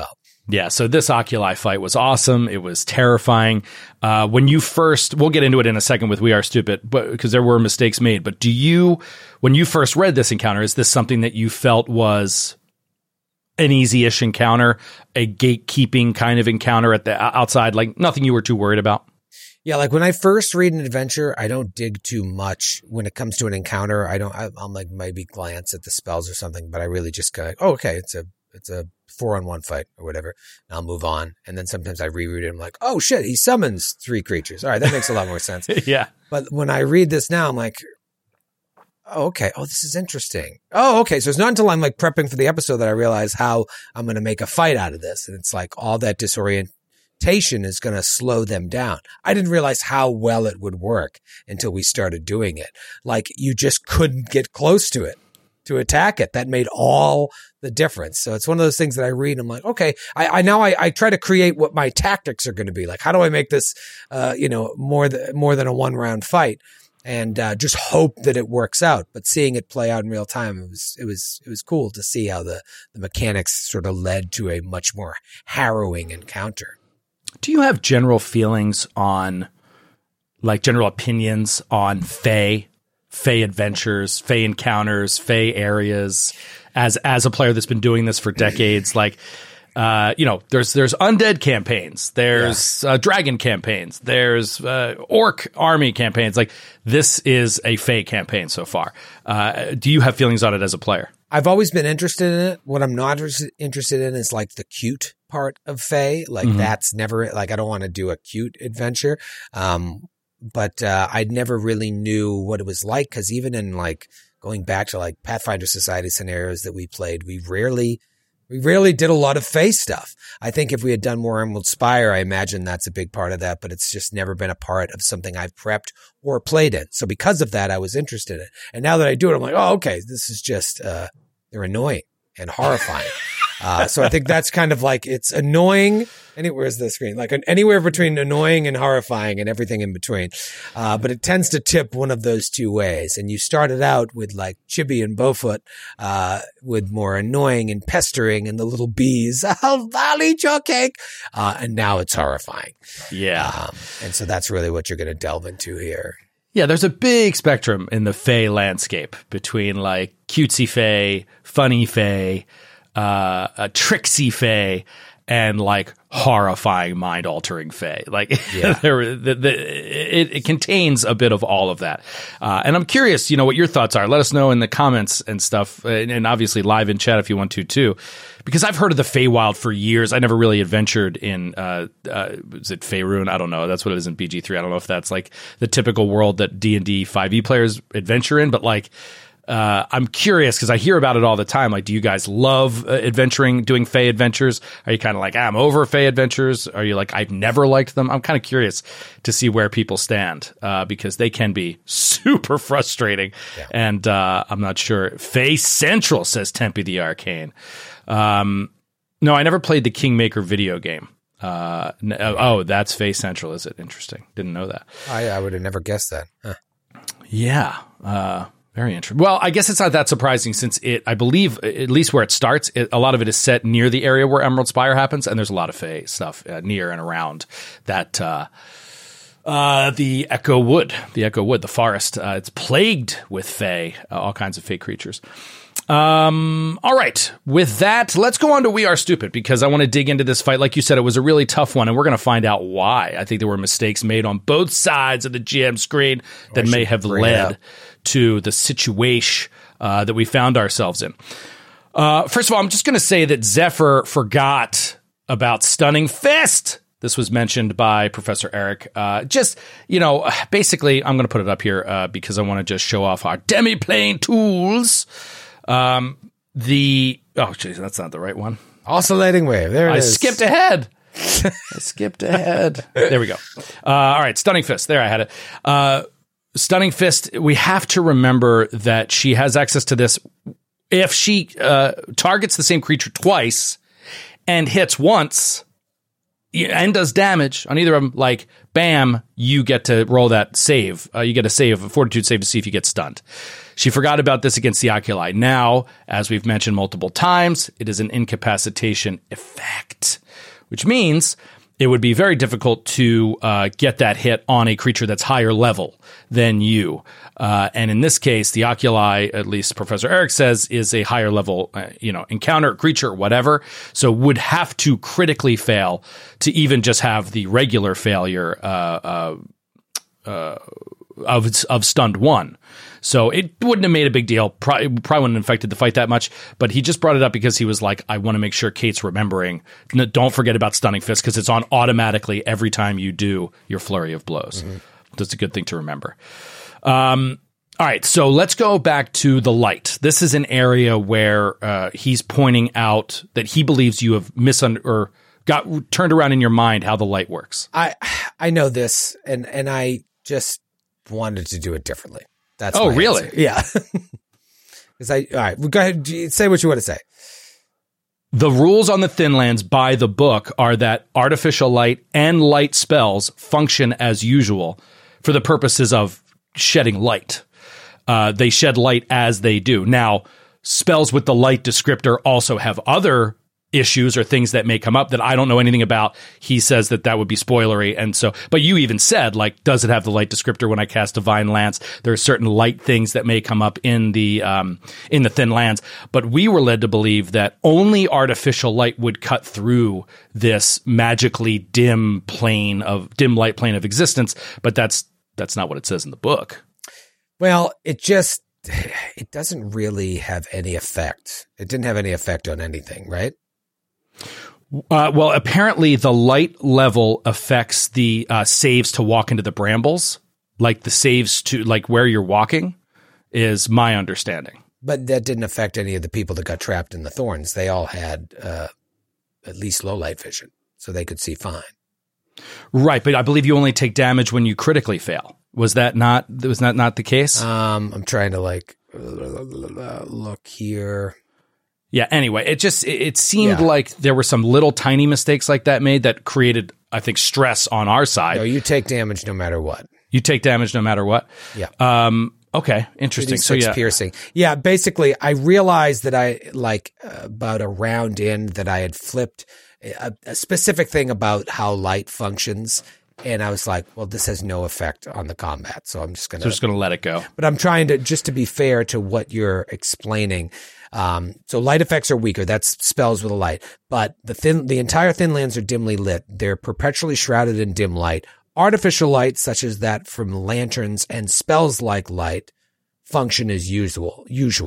Yeah, so this Oculi fight was awesome. It was terrifying. When you first, we'll get into it in a second with We Are Stupid, but because there were mistakes made. But when you first read this encounter, is this something that you felt was an easy-ish encounter, a gatekeeping kind of encounter at the outside, like nothing you were too worried about? Yeah, like when I first read an adventure, I don't dig too much when it comes to an encounter. I'm like maybe glance at the spells or something, but I really just go, oh, okay, it's a 4-on-1 fight or whatever. And I'll move on. And then sometimes I reread it. I'm like, oh shit, he summons 3 creatures. All right, that makes a lot more sense. Yeah. But when I read this now, I'm like, oh, okay. Oh, this is interesting. Oh, okay. So it's not until I'm like prepping for the episode that I realize how I'm going to make a fight out of this. And it's like all that disorientation is going to slow them down. I didn't realize how well it would work until we started doing it. Like you just couldn't get close to it to attack it. That made all the difference. So it's one of those things that I read and I'm like, okay, I try to create what my tactics are going to be. Like, how do I make this, more than a 1-round fight? And just hope that it works out. But seeing it play out in real time, it was cool to see how the mechanics sort of led to a much more harrowing encounter. Do you have general feelings on, like general opinions on Fae adventures, Fae encounters, Fae areas? As a player that's been doing this for decades, like, there's undead campaigns, there's dragon campaigns, there's orc army campaigns. Like this is a Fae campaign so far. Do you have feelings on it as a player? I've always been interested in it. What I'm not interested in is like the cute part of Fae. Like that's never, like I don't want to do a cute adventure. But I never really knew what it was like, because even in like going back to like Pathfinder Society scenarios that we played, we rarely did a lot of Fae stuff. I think if we had done more Emerald Spire, I imagine that's a big part of that, but it's just never been a part of something I've prepped or played in. So because of that, I was interested in it. And now that I do it, I'm like, oh, okay, this is just, they're annoying and horrifying. So I think that's kind of like, it's annoying. Where's the screen? Like anywhere between annoying and horrifying and everything in between. But it tends to tip one of those two ways. And you started out with like Chibi and Bowfoot, with more annoying and pestering and the little bees. I'll eat your cake. And now it's horrifying. Yeah. And so that's really what you're going to delve into here. Yeah, there's a big spectrum in the Fae landscape between like cutesy Fae, funny Fae, a tricksy Fae, and like horrifying, mind-altering Fae. Like it contains a bit of all of that. And I'm curious, what your thoughts are. Let us know in the comments and stuff, and obviously live in chat if you want to too. Because I've heard of the Feywild for years. I never really adventured in, is it Faerun? I don't know. That's what it is in BG3. I don't know if that's like the typical world that D&D 5e players adventure in, but like, I'm curious because I hear about it all the time. Like, do you guys love adventuring, doing Fae adventures? Are you kind of like, I'm over Fae adventures? Are you like, I've never liked them? I'm kind of curious to see where people stand, because they can be super frustrating. Yeah. And I'm not sure. Fae Central, says Tempe the Arcane. No, I never played the Kingmaker video game. That's Fae Central, is it? Interesting. Didn't know that. I would have never guessed that. Huh. Yeah. Very interesting. Well, I guess it's not that surprising since I believe, at least where it starts, a lot of it is set near the area where Emerald Spire happens, and there's a lot of Fae stuff near and around that. The Echo Wood, the forest, it's plagued with Fae, all kinds of Fae creatures. All right. With that, let's go on to We Are Stupid, because I want to dig into this fight. Like you said, it was a really tough one, and we're going to find out why. I think there were mistakes made on both sides of the GM screen that may have led to the situation that we found ourselves in. First of all, I'm just going to say that Zephyr forgot about Stunning Fist. This was mentioned by Professor Eric. Basically, I'm going to put it up here because I want to just show off our demi-plane tools. That's not the right one. Oscillating wave. There it is. I skipped ahead. There we go. All right. Stunning Fist. There, I had it. Stunning Fist. We have to remember that she has access to this. If she targets the same creature twice and hits once, and does damage on either of them, like, bam, you get to roll that save. You get a save, a fortitude save to see if you get stunned. She forgot about this against the oculi. Now, as we've mentioned multiple times, it is an incapacitation effect, which means it would be very difficult to get that hit on a creature that's higher level than you. And in this case, the oculi, at least Professor Eric says, is a higher level, encounter, creature, whatever. So would have to critically fail to even just have the regular failure of stunned 1. So it wouldn't have made a big deal. Probably wouldn't have affected the fight that much. But he just brought it up because he was like, I want to make sure Kate's remembering. Don't forget about Stunning Fist because it's on automatically every time you do your flurry of blows. Mm-hmm. That's a good thing to remember. All right, so let's go back to the light. This is an area where he's pointing out that he believes you have or got turned around in your mind how the light works. I know this, and I just wanted to do it differently. That's really? Answer. Yeah. All right, well, go ahead. Say what you want to say. The rules on the Thin Lands by the book are that artificial light and light spells function as usual for the purposes of shedding light. They shed light as they do. Now, spells with the light descriptor also have other issues or things that may come up that I don't know anything about. He says that would be spoilery. And so, but you even said, like, does it have the light descriptor when I cast Divine Lance? There are certain light things that may come up in the Thin Lands, but we were led to believe that only artificial light would cut through this magically dim light plane of existence. But that's not what it says in the book. Well, it doesn't really have any effect. It didn't have any effect on anything, right? Well, apparently the light level affects the saves to walk into the brambles, like the saves to like where you're walking, is my understanding. But that didn't affect any of the people that got trapped in the thorns. They all had at least low light vision, so they could see fine. Right, but I believe you only take damage when you critically fail. Was that not the case? I'm trying to look here. Yeah, anyway, it seemed like there were some little tiny mistakes like that made that created, I think, stress on our side. No, you take damage no matter what. You take damage no matter what? Yeah. Okay, interesting. So yeah. Piercing. Yeah, basically, I realized that about a round in that I had flipped a specific thing about how light functions. And I was like, well, this has no effect on the combat. So I'm just going to let it go. But I'm trying to, just to be fair to what you're explaining. So light effects are weaker. That's spells with a light. But the entire Thin Lands are dimly lit. They're perpetually shrouded in dim light. Artificial light, such as that from lanterns and spells like light, function as usual.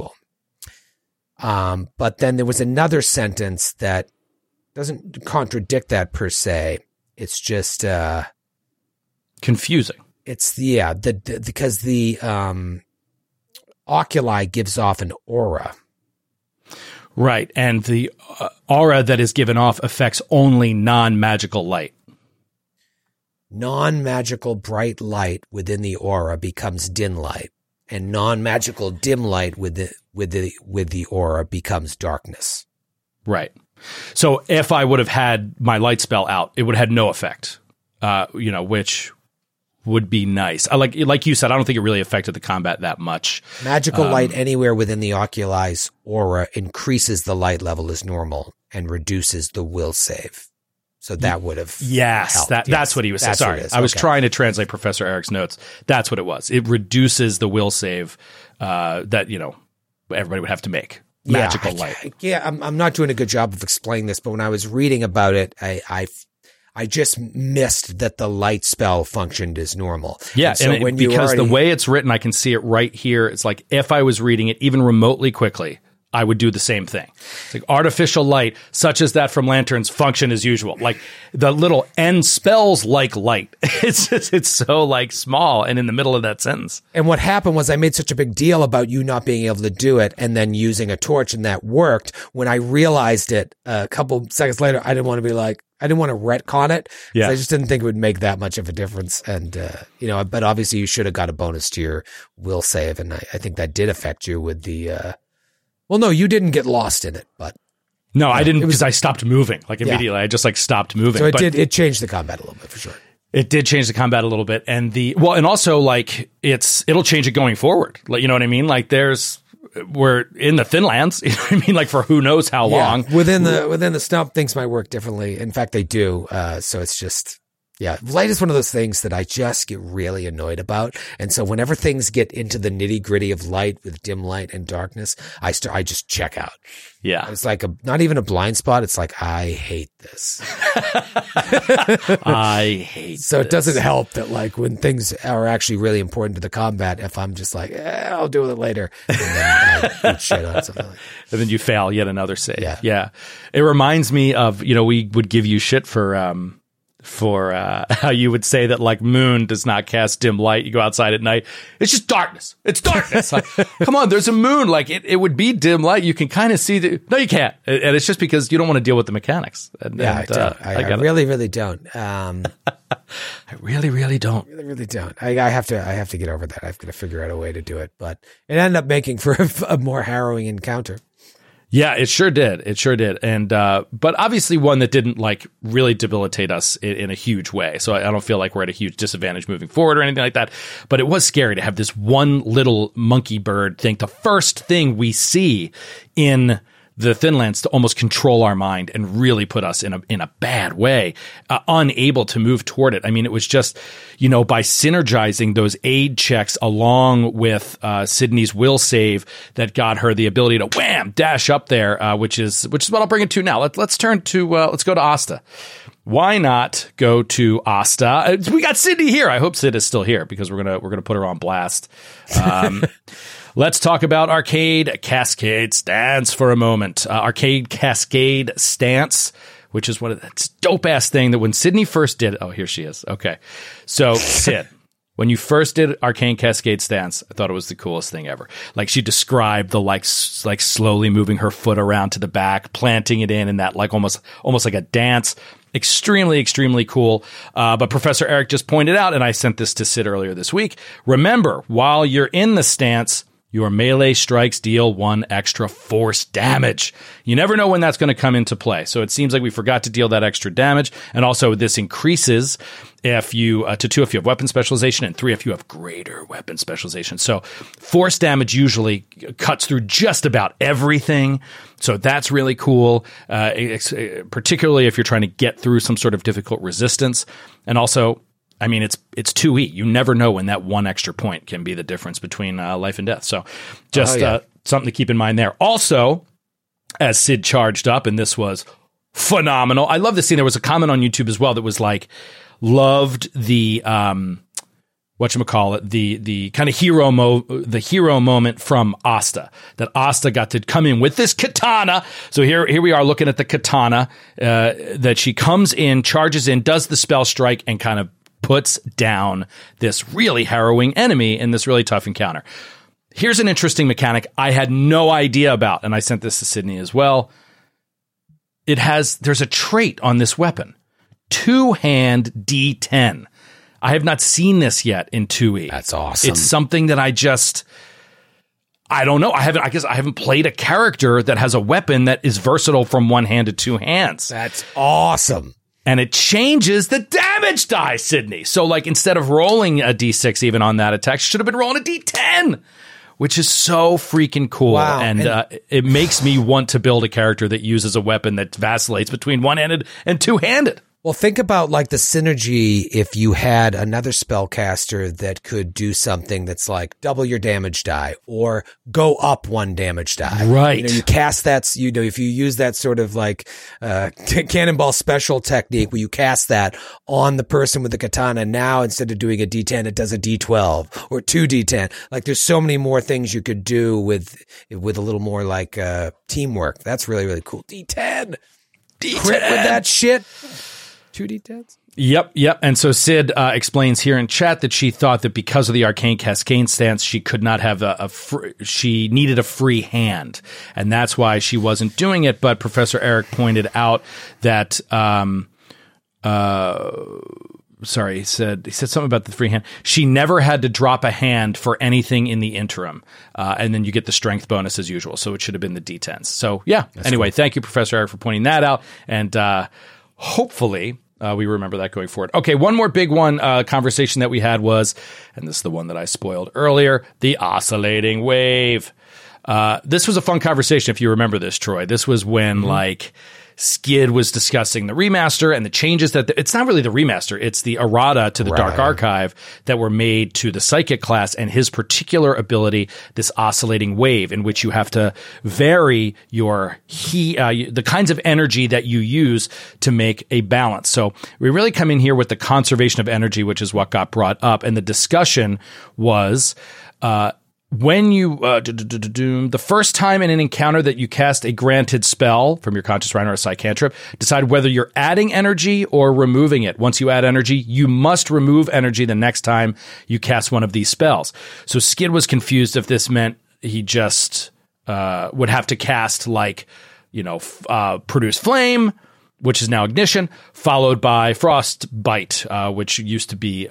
But then there was another sentence that doesn't contradict that per se. It's just confusing. It's because the oculi gives off an aura. Right, and the aura that is given off affects only non-magical light. Non-magical bright light within the aura becomes dim light, and non-magical dim light with the aura becomes darkness. Right. So if I would have had my light spell out, it would have had no effect. Which would be nice. Like you said, I don't think it really affected the combat that much. Magical light anywhere within the oculi's aura increases the light level as normal and reduces the will save. So that would have helped. That's what he was saying. Sorry, I was trying to translate Professor Eric's notes. That's what it was. It reduces the will save that everybody would have to make. Magical light. Yeah, I'm not doing a good job of explaining this, but when I was reading about it, I just missed that the light spell functioned as normal. Yeah, because the way it's written, I can see it right here. It's like if I was reading it even remotely quickly, I would do the same thing. It's like artificial light, such as that from lanterns, function as usual. Like the little N spells like light. It's so like small and in the middle of that sentence. And what happened was I made such a big deal about you not being able to do it and then using a torch, and that worked. When I realized it a couple seconds later, I didn't want to retcon it. Yeah. I just didn't think it would make that much of a difference. And, but obviously you should have got a bonus to your will save. And I think that did affect you with the, well, no, you didn't get lost in it, but. No, I didn't, because I stopped moving. Like immediately, I just like stopped moving. So it changed the combat a little bit for sure. It did change the combat a little bit, and and also like it'll change it going forward. Like, you know what I mean? Like we're in the thin lands. You know what I mean? Like for who knows how long. Within the stump, things might work differently. In fact, they do. So it's just. Yeah, light is one of those things that I just get really annoyed about. And so whenever things get into the nitty gritty of light with dim light and darkness, I just check out. Yeah. It's like not even a blind spot. It's like, I hate this. I hate So it doesn't help that like when things are actually really important to the combat, if I'm just like, I'll deal with it later. And then I eat shit on something like that. And then you fail yet another save. Yeah. It reminds me of, we would give you shit for how you would say that like moon does not cast dim light. You go outside at night, it's just darkness. It's darkness. Like, come on, there's a moon. Like it would be dim light. You can kind of see no, you can't. And it's just because you don't want to deal with the mechanics. I really, really don't. I really, really don't. I really don't. I have to get over that. I've got to figure out a way to do it, but it ended up making for a more harrowing encounter. Yeah, it sure did. It sure did. And, but obviously one that didn't like really debilitate us in a huge way. So I don't feel like we're at a huge disadvantage moving forward or anything like that. But it was scary to have this one little monkey bird thing. The first thing we see in the Thinlands to almost control our mind and really put us in a bad way, unable to move toward it. I mean, it was just, by synergizing those aid checks along with Sydney's will save that got her the ability to dash up there, which is what I'll bring it to now. Let's turn to let's go to Asta. Why not go to Asta? We got Sydney here. I hope Sid is still here because we're gonna put her on blast. Let's talk about Arcade Cascade Stance for a moment. Arcade Cascade Stance, which is one of that dope ass thing that when Sydney first did. Oh, here she is. Okay, so Sid, when you first did Arcane Cascade Stance, I thought it was the coolest thing ever. Like she described the like slowly moving her foot around to the back, planting it in that like almost like a dance. Extremely, extremely cool. But Professor Eric just pointed out, and I sent this to Sid earlier this week. Remember, while you're in the stance, your melee strikes deal 1 extra force damage. You never know when that's going to come into play. So it seems like we forgot to deal that extra damage. And also this increases if you to 2 if you have weapon specialization and 3 if you have greater weapon specialization. So force damage usually cuts through just about everything. So that's really cool, particularly if you're trying to get through some sort of difficult resistance. And also, I mean, it's 2E. You never know when that 1 extra point can be the difference between life and death. So just something to keep in mind there. Also, as Sid charged up, and this was phenomenal. I love this scene. There was a comment on YouTube as well that was like, loved the whatchamacallit, the kind of hero moment from Asta, that Asta got to come in with this katana. So here we are looking at the katana, that she comes in, charges in, does the spell strike, and kind of puts down this really harrowing enemy in this really tough encounter. Here's an interesting mechanic I had no idea about, and I sent this to Sydney as well. There's a trait on this weapon, 2-hand D10. I have not seen this yet in 2E. That's awesome. It's something that I don't know. I haven't played a character that has a weapon that is versatile from 1 hand to 2 hands. That's awesome. And it changes the damage die, Sydney. So, like, instead of rolling a D6 even on that attack, should have been rolling a D10, which is so freaking cool. Wow. And it makes me want to build a character that uses a weapon that vacillates between 1-handed and 2-handed. Well, think about like the synergy if you had another spellcaster that could do something that's like double your damage die or go up 1 damage die. Right. You cast that, if you use that sort of like cannonball special technique where you cast that on the person with the katana, now instead of doing a D10, it does a D12 or 2D10. Like there's so many more things you could do with a little more like teamwork. That's really, really cool. D10. Crit with that shit. 2 D10s? Yep. And so Sid explains here in chat that she thought that because of the Arcane Cascade Stance, she could not have she needed a free hand. And that's why she wasn't doing it. But Professor Eric pointed out that sorry, he said something about the free hand. She never had to drop a hand for anything in the interim. And then you get the strength bonus as usual. So it should have been the D10s. So yeah. Anyway, Thank you, Professor Eric, for pointing that out. And hopefully we remember that going forward. Okay, one more big one conversation that we had was, and this is the one that I spoiled earlier, the oscillating wave. This was a fun conversation if you remember this, Troy. This was when Skid was discussing the remaster and the changes that it's not really the remaster. It's the errata to the Dark Archive that were made to the psychic class and his particular ability, this oscillating wave, in which you have to vary your the kinds of energy that you use to make a balance. So we really come in here with the conservation of energy, which is what got brought up. And the discussion was, when you, the first time in an encounter that you cast a granted spell from your Conscious Rhino or Psi Cantrip, decide whether you're adding energy or removing it. Once you add energy, you must remove energy the next time you cast one of these spells. So Skid was confused if this meant he just would have to cast Produce Flame, which is now Ignition, followed by Frostbite, which used to be,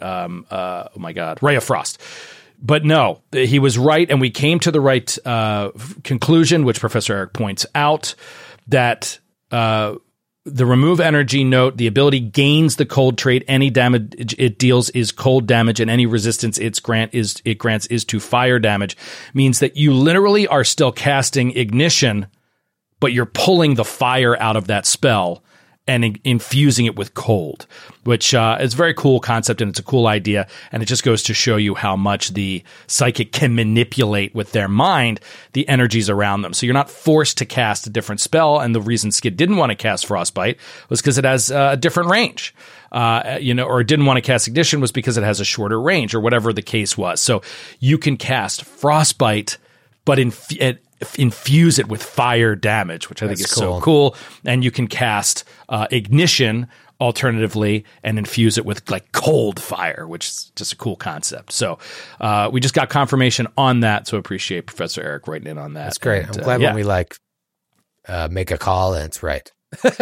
Ray of Frost. But no, he was right, and we came to the right conclusion, which Professor Eric points out, that the remove energy note, the ability gains the cold trait. Any damage it deals is cold damage, and any resistance it grants is to fire damage, means that you literally are still casting Ignition, but you're pulling the fire out of that spell and infusing it with cold, which is a very cool concept, and it's a cool idea, and it just goes to show you how much the psychic can manipulate with their mind the energies around them. So you're not forced to cast a different spell, and the reason Skid didn't want to cast Frostbite was because it has a different range. Or didn't want to cast Ignition was because it has a shorter range, or whatever the case was. So you can cast Frostbite, but infuse it with fire damage, which I think is so cool. And you can cast Ignition alternatively and infuse it with cold fire, which is just a cool concept. So we just got confirmation on that. So appreciate Professor Eric writing in on that. That's great. I'm glad when we make a call and it's right.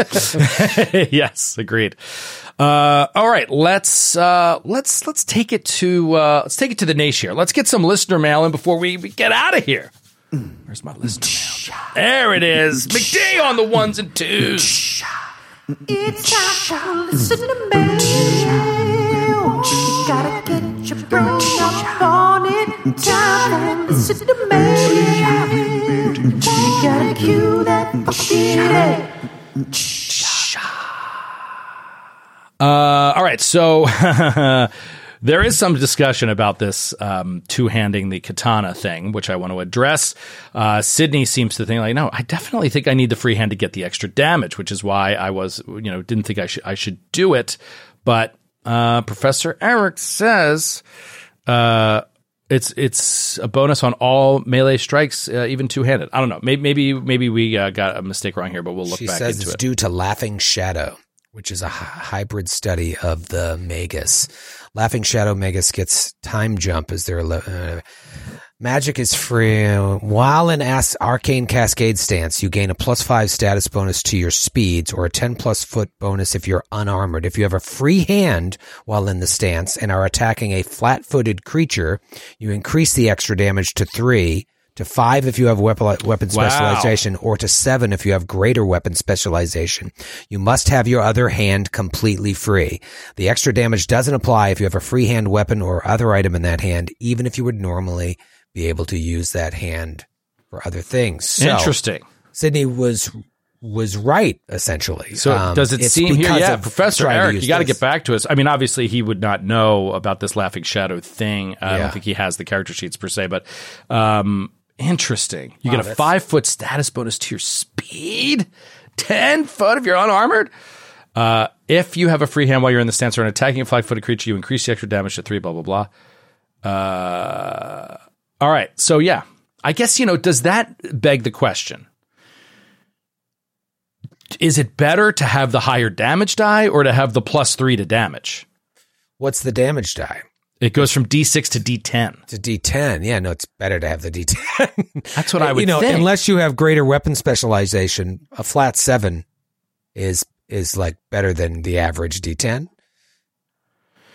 Yes, agreed. All right, let's take it to the niche here. Let's get some listener mail in before we get out of here. Where's my listener mail? There it is. McD on the ones and twos. It's time to listen to mail. You gotta get your brain up on it. Time to listen to mail. You gotta cue that fucking all right, so there is some discussion about this two-handing the katana thing, which I want to address. Sydney seems to think no, I definitely think I need the free hand to get the extra damage, which is why I was, didn't think I should do it. But Professor Eric says it's a bonus on all melee strikes, even two-handed. I don't know. Maybe we got a mistake wrong here, but we'll look back into it. She says it's due to Laughing Shadow, which is a hybrid study of the Magus. Laughing Shadow Magus gets time jump as their magic is free. While in Arcane Cascade stance, you gain a +5 status bonus to your speeds or a 10+ foot bonus if you're unarmored. If you have a free hand while in the stance and are attacking a flat-footed creature, you increase the extra damage to 3, to 5 if you have weapon specialization, or to 7 if you have greater weapon specialization. You must have your other hand completely free. The extra damage doesn't apply if you have a free hand weapon or other item in that hand, even if you would normally be able to use that hand for other things. So, interesting. Sydney was right, essentially. So does it seem here? Yeah, Professor Eric, you got to get back to us. I mean, obviously he would not know about this Laughing Shadow thing. I don't think he has the character sheets per se, but interesting. You get a 5 foot status bonus to your speed, 10 foot if you're unarmored. If you have a free hand while you're in the stance or an attacking a 5-footed creature, you increase the extra damage to 3, blah, blah, blah. All right. So yeah, I guess, does that beg the question? Is it better to have the higher damage die or to have the +3 to damage? What's the damage die? It goes from D6 to D10. To D10. Yeah, no, it's better to have the D10. That's what I would think. Unless you have greater weapon specialization, a flat 7 is better than the average D10.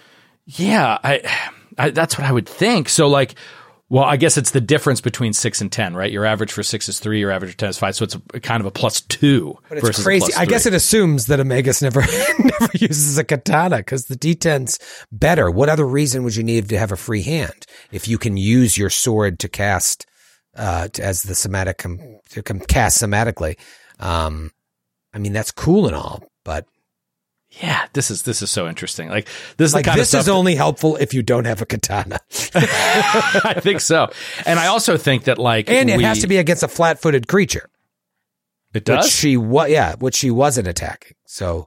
Yeah, I that's what I would think. So like, well, I guess it's the difference between 6 and 10, right? Your average for 6 is 3, your average for 10 is 5, so it's kind of a +2. But it's crazy. I guess it assumes that Omegas never uses a katana because the D10's better. What other reason would you need to have a free hand if you can use your sword to cast as the somatic to cast somatically? I mean, that's cool and all, but. Yeah, this is so interesting. Like this is like the kind this of stuff is only helpful if you don't have a katana. I think so, and I also think that like, and it has to be against a flat-footed creature. It does. Which she wasn't attacking. So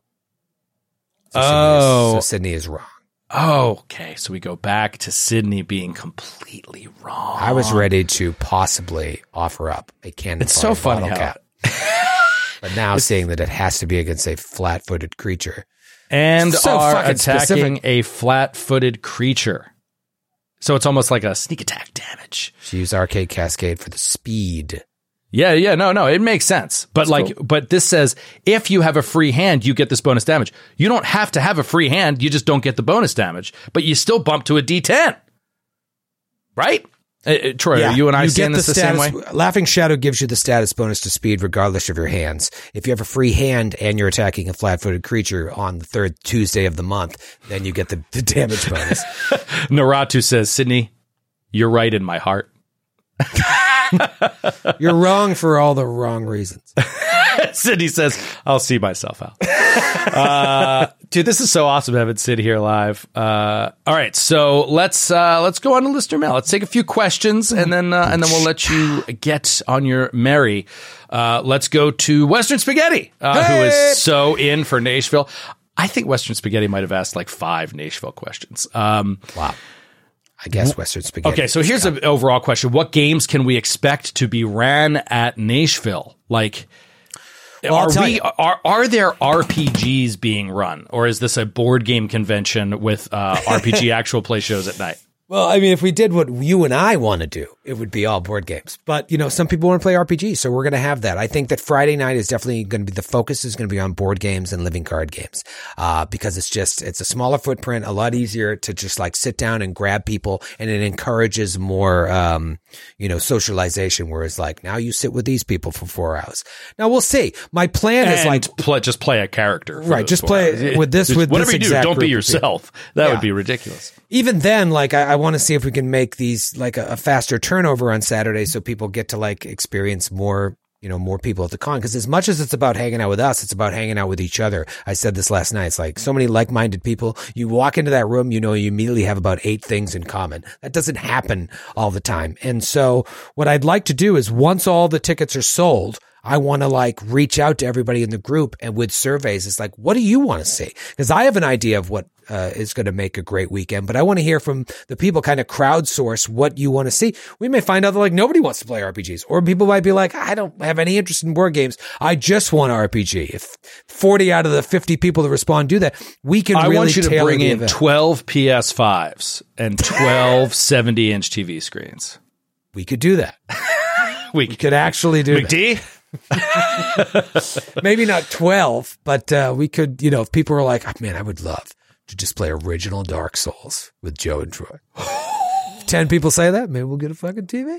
Sydney is wrong. Oh, okay. So we go back to Sydney being completely wrong. I was ready to possibly offer up a cannon. It's so funny how. But now seeing that it has to be against a flat-footed creature. And so are fucking attacking specific. a flat-footed creature. So it's almost like a sneak attack damage. She used Arcade Cascade for the speed. Yeah, no, it makes sense. But That's cool. But this says if you have a free hand, you get this bonus damage. You don't have to have a free hand, you just don't get the bonus damage. But you still bump to a D10. Right? Troy, are you and I seeing this the same way? Laughing Shadow gives you the status bonus to speed regardless of your hands. If you have a free hand and you're attacking a flat-footed creature on the 3rd Tuesday of the month, then you get the damage bonus. Naratu says, Sydney, you're right in my heart. You're wrong for all the wrong reasons. Sydney says, I'll see myself out. Dude, this is so awesome having Sid here live. All right, so let's go on to listener mail. Let's take a few questions and then we'll let you get on your merry. Let's go to Western Spaghetti, who is so in for Nashville. I think Western Spaghetti might have asked like 5 Nashville questions. Wow. I guess Western Spaghetti. Okay, so here's an overall question. What games can we expect to be ran at Nashville? Like, are there RPGs being run, or is this a board game convention with RPG actual play shows at night? Well, I mean, if we did what you and I want to do, it would be all board games. But, you know, some people want to play RPGs, so we're going to have that. I think that Friday night is definitely going to be, the focus is going to be on board games and living card games. Because it's a smaller footprint, a lot easier to just like sit down and grab people, and it encourages more, socialization, whereas like now you sit with these people for 4 hours. Now we'll see. My plan is like, just play a character. Right. Just play with this, with whatever this you do, don't be group yourself. That would be ridiculous. Even then, like, I want to see if we can make these like a faster turnover on Saturday so people get to like experience more, more people at the con. Because as much as it's about hanging out with us, it's about hanging out with each other. I said this last night. It's like so many like-minded people. You walk into that room, you immediately have about 8 things in common. That doesn't happen all the time. And so what I'd like to do is once all the tickets are sold, I want to like reach out to everybody in the group and with surveys, it's like, what do you want to see? Because I have an idea of what is going to make a great weekend, but I want to hear from the people, kind of crowdsource what you want to see. We may find out that like nobody wants to play RPGs, or people might be like, I don't have any interest in board games. I just want RPG. If 40 out of the 50 people that respond do that, we can really want you to tailor bring the in event. 12 PS5s and 12 70-inch TV screens. We could do that. We could actually do that. McD? Maybe not 12, but we could, if people were like, oh, man, I would love to just play original Dark Souls with Joe and Troy. 10 people say that, maybe we'll get a fucking TV.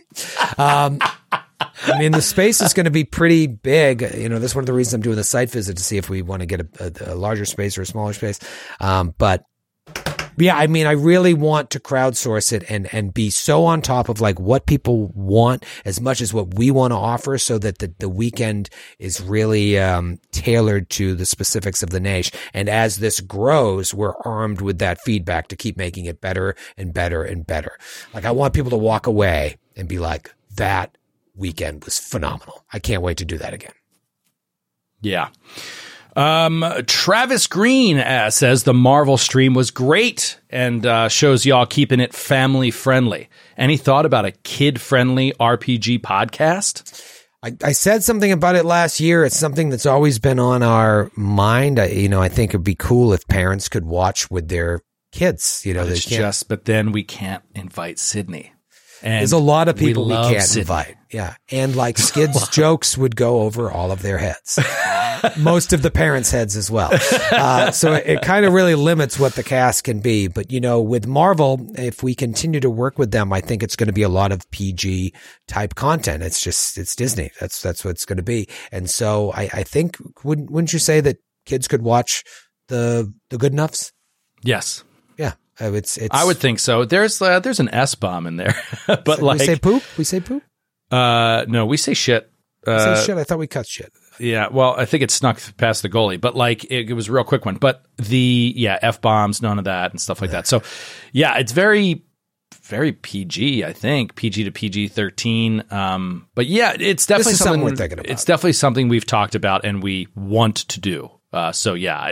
I mean, the space is going to be pretty big. This is one of the reasons I'm doing the site visit, to see if we want to get a larger space or a smaller space. But yeah, I mean, I really want to crowdsource it and be so on top of like what people want as much as what we want to offer, so that the weekend is really tailored to the specifics of the Nash. And as this grows, we're armed with that feedback to keep making it better and better and better. Like, I want people to walk away and be like, that weekend was phenomenal. I can't wait to do that again. Yeah. Travis Green says the Marvel stream was great and shows y'all keeping it family friendly. Any thought about a kid friendly RPG podcast? I said something about it last year. It's something that's always been on our mind. I think it'd be cool if parents could watch with their kids. But then we can't invite Sydney. And there's a lot of people we can't Sydney. invite. Yeah. And like Skid's jokes would go over all of their heads. most of the parents' heads as well. So it kind of really limits what the cast can be. But, with Marvel, if we continue to work with them, I think it's going to be a lot of PG type content. It's Disney. That's what it's going to be. And so I think, wouldn't you say that kids could watch the Goodnuffs? Yes. Yeah. It's I would think so. There's an S-bomb in there, but we say poop. We say poop. No, we say shit. Say shit. I thought we cut shit. Yeah. Well, I think it snuck past the goalie, but it was a real quick one. But F-bombs, none of that and stuff like that. So yeah, it's very, very PG. I think PG to PG-13. But yeah, it's definitely something we're thinking about. It's definitely something we've talked about and we want to do. So yeah,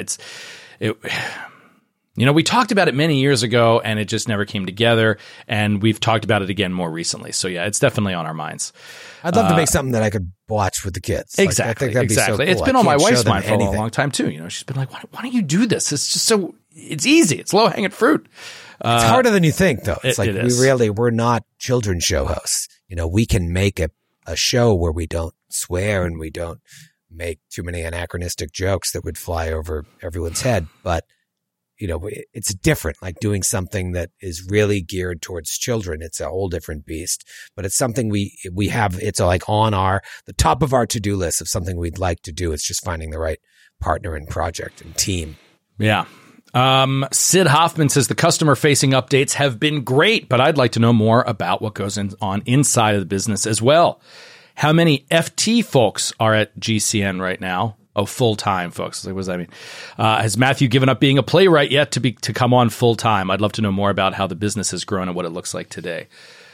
we talked about it many years ago and it just never came together, and we've talked about it again more recently. So yeah, it's definitely on our minds. I'd love to make something that I could watch with the kids. Exactly. I think that'd be so cool. It's been on my wife's mind for a long time too. She's been like, why don't you do this? It's just it's easy. It's low hanging fruit. It's harder than you think though. It's we're not children's show hosts. We can make a show where we don't swear and we don't make too many anachronistic jokes that would fly over everyone's head. But it's different, like doing something that is really geared towards children. It's a whole different beast, but it's something we have. It's like on the top of our to-do list of something we'd like to do. It's just finding the right partner and project and team. Yeah. Sid Hoffman says the customer-facing updates have been great, but I'd like to know more about what goes on inside of the business as well. How many FT folks are at GCN right now? Oh, full-time folks. What does that mean? Has Matthew given up being a playwright yet to come on full-time? I'd love to know more about how the business has grown and what it looks like today.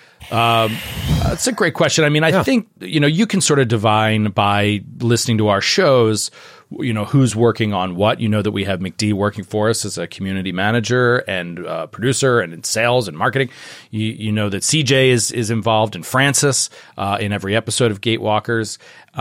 That's a great question. I mean, I think, you can sort of divine by listening to our shows, who's working on what. That we have McD working for us as a community manager and producer and in sales and marketing. You know that CJ is involved in Francis in every episode of Gatewalkers.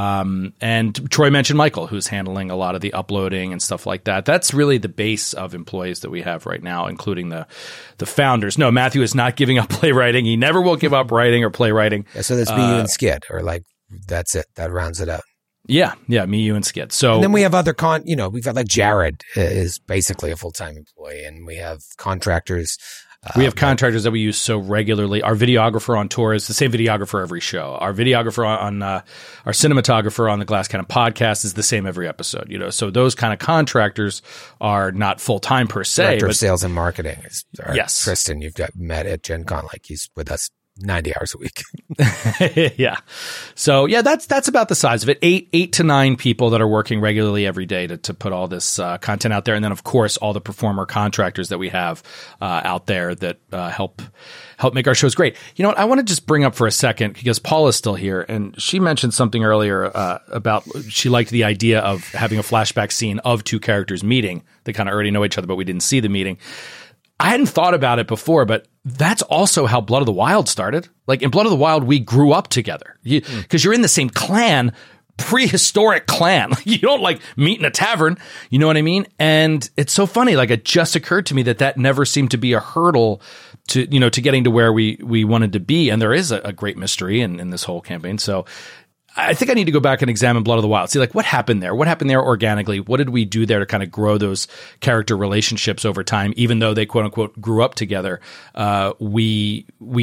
And Troy mentioned Michael, who's handling a lot of the uploading and stuff like that. That's really the base of employees that we have right now, including the founders. No, Matthew is not giving up playwriting. He never will give up writing or playwriting. Yeah, so that's me, you, and Skid, or that's it. That rounds it out. Yeah, me, you, and Skid. So and then we have other we've got Jared is basically a full-time employee, and we have contractors. We have contractors that we use so regularly. Our videographer on tour is the same videographer every show. Our videographer on our cinematographer on the Glass Cannon podcast is the same every episode. So those kind of contractors are not full time per se. Director of sales and marketing is yes. Tristan. You've met at Gen Con, he's with us 90 hours a week. Yeah. So yeah, that's about the size of it. 8 to 9 people that are working regularly every day to put all this content out there. And then of course, all the performer contractors that we have out there that help make our shows great. You know what? I want to just bring up for a second, because Paula's still here, and she mentioned something earlier about she liked the idea of having a flashback scene of two characters meeting. They kind of already know each other, but we didn't see the meeting. I hadn't thought about it before, but that's also how Blood of the Wild started. In Blood of the Wild, we grew up together because you're in the same clan, prehistoric clan. You don't meet in a tavern. You know what I mean? And it's so funny. It just occurred to me that never seemed to be a hurdle to getting to where we wanted to be. And there is a great mystery in this whole campaign. So I think I need to go back and examine Blood of the Wild. See, what happened there? What happened there organically? What did we do there to kind of grow those character relationships over time? Even though they quote unquote grew up together, we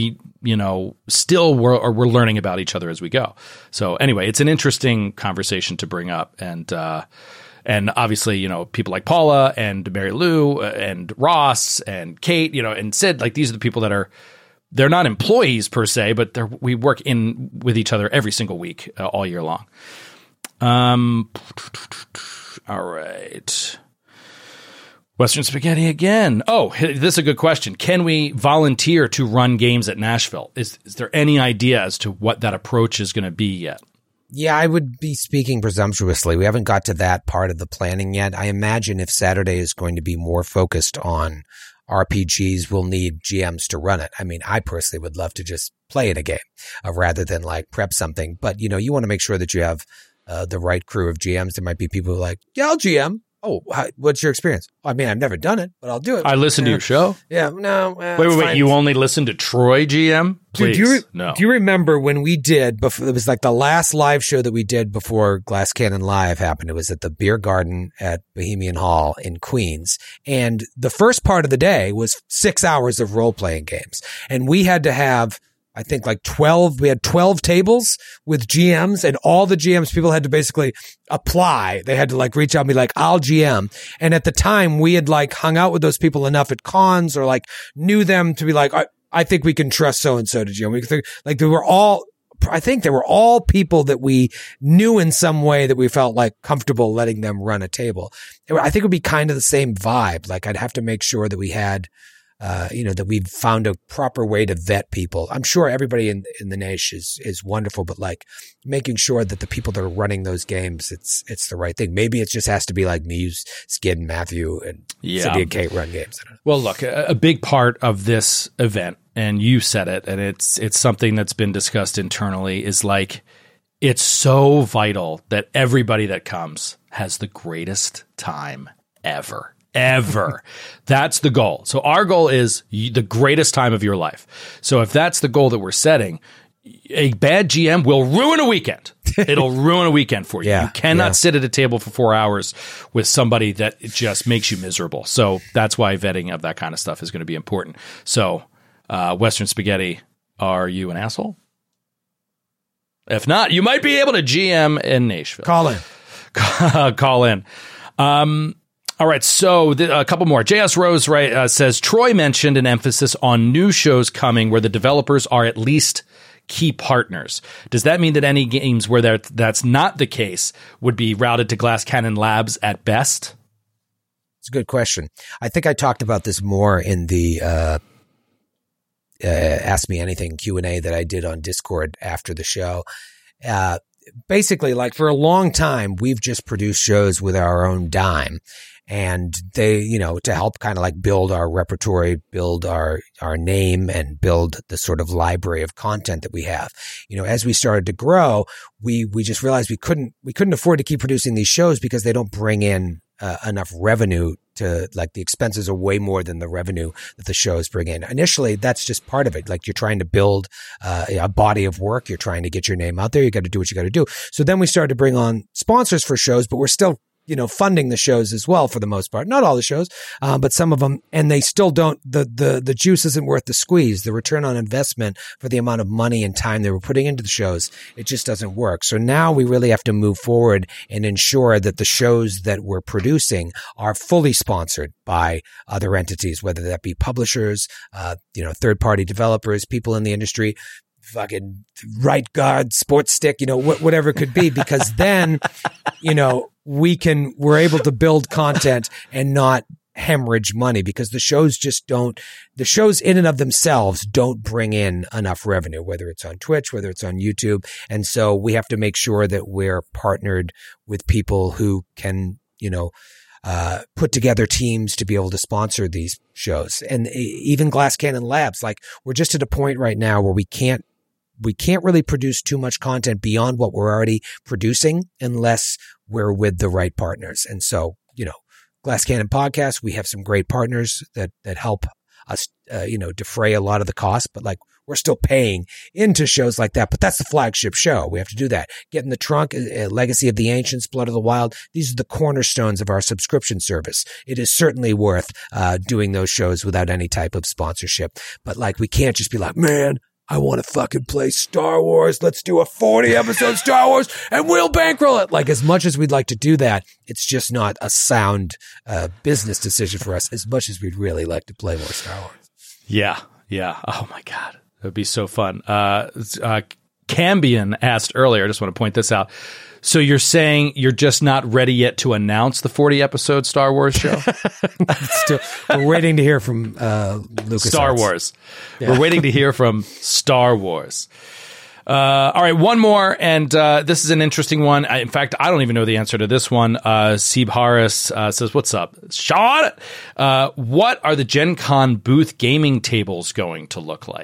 still we're learning about each other as we go. So anyway, it's an interesting conversation to bring up, and obviously, people like Paula and Mary Lou and Ross and Kate, and Sid, these are the people that they're not employees per se, but we work in with each other every single week, all year long. All right. Western Spaghetti again. Oh, this is a good question. Can we volunteer to run games at Nashville? Is there any idea as to what that approach is going to be yet? Yeah, I would be speaking presumptuously. We haven't got to that part of the planning yet. I imagine if Saturday is going to be more focused on RPGs, we'll need GMs to run it. I mean, I personally would love to just play in a game rather than prep something. But, you want to make sure that you have the right crew of GMs. There might be people who are like, yeah, I'll GM. Oh, what's your experience? I mean, I've never done it, but I'll do it. I listened to your show. Yeah, no. Wait. You only listened to Troy GM? Please, Dude, no. Do you remember when we did, it was like the last live show that we did before Glass Cannon Live happened. It was at the Beer Garden at Bohemian Hall in Queens. And the first part of the day was 6 hours of role-playing games. And we had to have, I think like 12, we had 12 tables with GMs, and all the GMs, people had to basically apply. They had to like reach out and be like, I'll GM. And at the time we had like hung out with those people enough at cons or like knew them to be like, I think we can trust so-and-so to GM. We could think, like I think they were all people that we knew in some way that we felt like comfortable letting them run a table. I think it would be kind of the same vibe. Like I'd have to make sure that we had, that we've found a proper way to vet people. I'm sure everybody in the niche is wonderful, but like making sure that the people that are running those games, it's the right thing. Maybe it just has to be like Muse, Skid, and Matthew, and Cindy and Kate run games. Well, look, a big part of this event, and you said it, and it's something that's been discussed internally, is like it's so vital that everybody that comes has the greatest time ever. That's the goal. So our goal is the greatest time of your life. So if that's the goal that we're setting, a bad GM will ruin a weekend. It'll ruin a weekend for you. You cannot sit at a table for 4 hours with somebody that just makes you miserable. So that's why vetting of that kind of stuff is going to be important. So Western Spaghetti, are you an asshole? If not, you might be able to GM in Nashville. Call in. All right, so a couple more. JS Rose says, Troy mentioned an emphasis on new shows coming where the developers are at least key partners. Does that mean that any games where that's not the case would be routed to Glass Cannon Labs at best? It's a good question. I think I talked about this more in the Ask Me Anything Q&A that I did on Discord after the show. Basically, like for a long time, we've just produced shows with our own dime. And they, to help kind of like build our repertory, build our name, and build the sort of library of content that we have. As we started to grow, we just realized we couldn't afford to keep producing these shows because they don't bring in enough revenue to, like, the expenses are way more than the revenue that the shows bring in. Initially, that's just part of it. Like, you're trying to build a body of work. You're trying to get your name out there. You got to do what you got to do. So then we started to bring on sponsors for shows, but we're still funding the shows as well for the most part. Not all the shows, but some of them. And they still don't, the juice isn't worth the squeeze. The return on investment for the amount of money and time they were putting into the shows, it just doesn't work. So now we really have to move forward and ensure that the shows that we're producing are fully sponsored by other entities, whether that be publishers, third-party developers, people in the industry, fucking Right Guard, Sports Stick, whatever it could be, because then, we're able to build content and not hemorrhage money, because the shows in and of themselves don't bring in enough revenue, whether it's on Twitch, whether it's on YouTube. And so we have to make sure that we're partnered with people who can, put together teams to be able to sponsor these shows. And even Glass Cannon Labs, like, we're just at a point right now where we can't really produce too much content beyond what we're already producing unless we're with the right partners. And so, Glass Cannon Podcast, we have some great partners that help us, defray a lot of the costs, but like, we're still paying into shows like that. But that's the flagship show. We have to do that. Get in the Trunk, Legacy of the Ancients, Blood of the Wild. These are the cornerstones of our subscription service. It is certainly worth doing those shows without any type of sponsorship. But like, we can't just be like, man, I want to fucking play Star Wars. Let's do a 40-episode Star Wars and we'll bankroll it. Like, as much as we'd like to do that, it's just not a sound business decision for us, as much as we'd really like to play more Star Wars. Yeah. Oh, my God. That would be so fun. Cambion asked earlier, I just want to point this out. So you're saying you're just not ready yet to announce the 40-episode Star Wars show? We're waiting to hear from Lucas. Star Wars. Yeah. We're waiting to hear from Star Wars. All right, one more, and this is an interesting one. In fact, I don't even know the answer to this one. Sieb Harris says, what's up, Sean? What are the Gen Con booth gaming tables going to look like?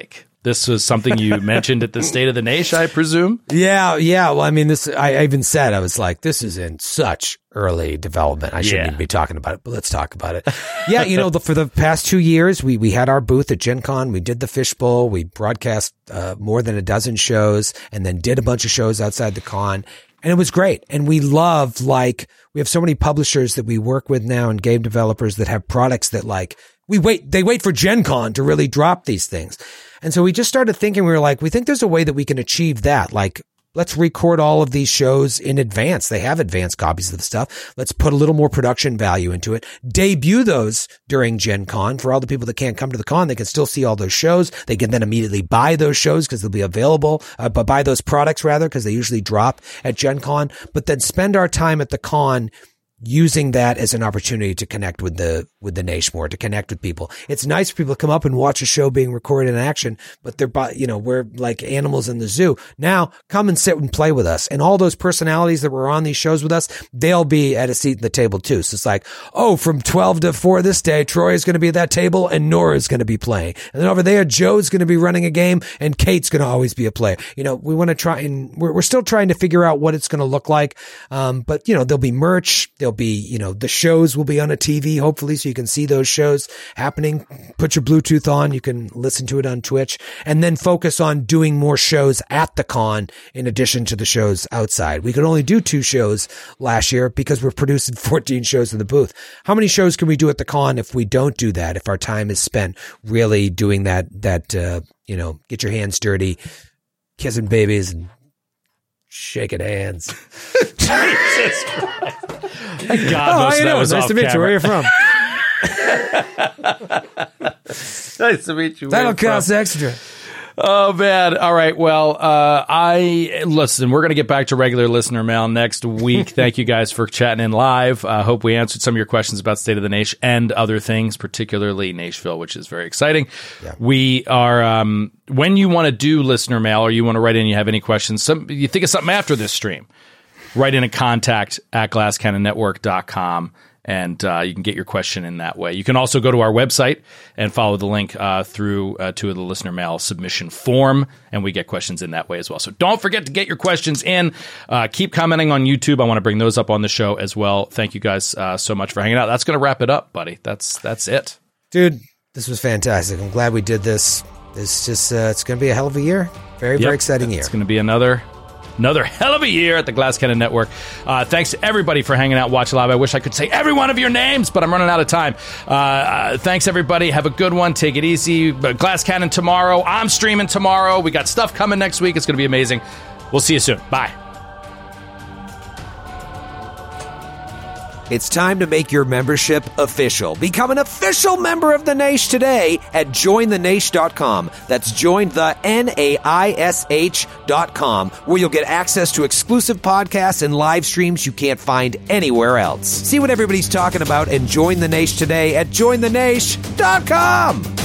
This was something you mentioned at the State of the Nation, I presume? Yeah. Well, I mean, I even said, I was like, this is in such early development. I shouldn't even be talking about it, but let's talk about it. Yeah, for the past 2 years, we had our booth at Gen Con. We did the Fishbowl. We broadcast more than a dozen shows and then did a bunch of shows outside the con. And it was great. And we love, we have so many publishers that we work with now and game developers that have products that they wait for Gen Con to really drop these things. And so we just started thinking, we were like, we think there's a way that we can achieve that. Let's record all of these shows in advance. They have advanced copies of the stuff. Let's put a little more production value into it. Debut those during Gen Con. For all the people that can't come to the con, they can still see all those shows. They can then immediately buy those shows because they'll be available, but buy those products rather, because they usually drop at Gen Con. But then spend our time at the con using that as an opportunity to connect with the Naish more, to connect with people. It's nice for people to come up and watch a show being recorded in action, but we're like animals in the zoo. Now come and sit and play with us. And all those personalities that were on these shows with us, they'll be at a seat at the table too. So it's like, from 12 to 4 this day, Troy is going to be at that table and Nora is going to be playing. And then over there, Joe's going to be running a game and Kate's going to always be a player. We want to try and we're still trying to figure out what it's going to look like. But there'll be merch. There'll be, the shows will be on a TV, hopefully, so you can see those shows happening. Put your Bluetooth on. You can listen to it on Twitch, and then focus on doing more shows at the con in addition to the shows outside. We could only do 2 shows last year because we're producing 14 shows in the booth. How many shows can we do at the con if we don't do that? If our time is spent really doing that, get your hands dirty, kissing babies and shaking hands. Jesus Christ. Thank God most of that was nice off to meet camera. you. Where are you from? Nice to meet you. That'll cost extra. Oh, man. All right. Well, listen, we're going to get back to regular listener mail next week. Thank you guys for chatting in live. I hope we answered some of your questions about State of the Nation and other things, particularly Nashville, which is very exciting. Yeah. We are, when you want to do listener mail or you want to write in, you have any questions, you think of something after this stream, write in a contact at glasscannonnetwork.com. And you can get your question in that way. You can also go to our website and follow the link through to the listener mail submission form, and we get questions in that way as well. So don't forget to get your questions in. Keep commenting on YouTube. I want to bring those up on the show as well. Thank you guys so much for hanging out. That's going to wrap it up, buddy. That's it. Dude, this was fantastic. I'm glad we did this. It's just it's going to be a hell of a year. Very exciting year. It's going to be another hell of a year at the Glass Cannon Network. Thanks to everybody for hanging out, watching live. I wish I could say every one of your names, but I'm running out of time. Thanks, everybody. Have a good one. Take it easy. Glass Cannon tomorrow. I'm streaming tomorrow. We got stuff coming next week. It's going to be amazing. We'll see you soon. Bye. It's time to make your membership official. Become an official member of the Naish today at jointhenaish.com. That's jointhenaish.com, where you'll get access to exclusive podcasts and live streams you can't find anywhere else. See what everybody's talking about and join the Naish today at jointhenaish.com.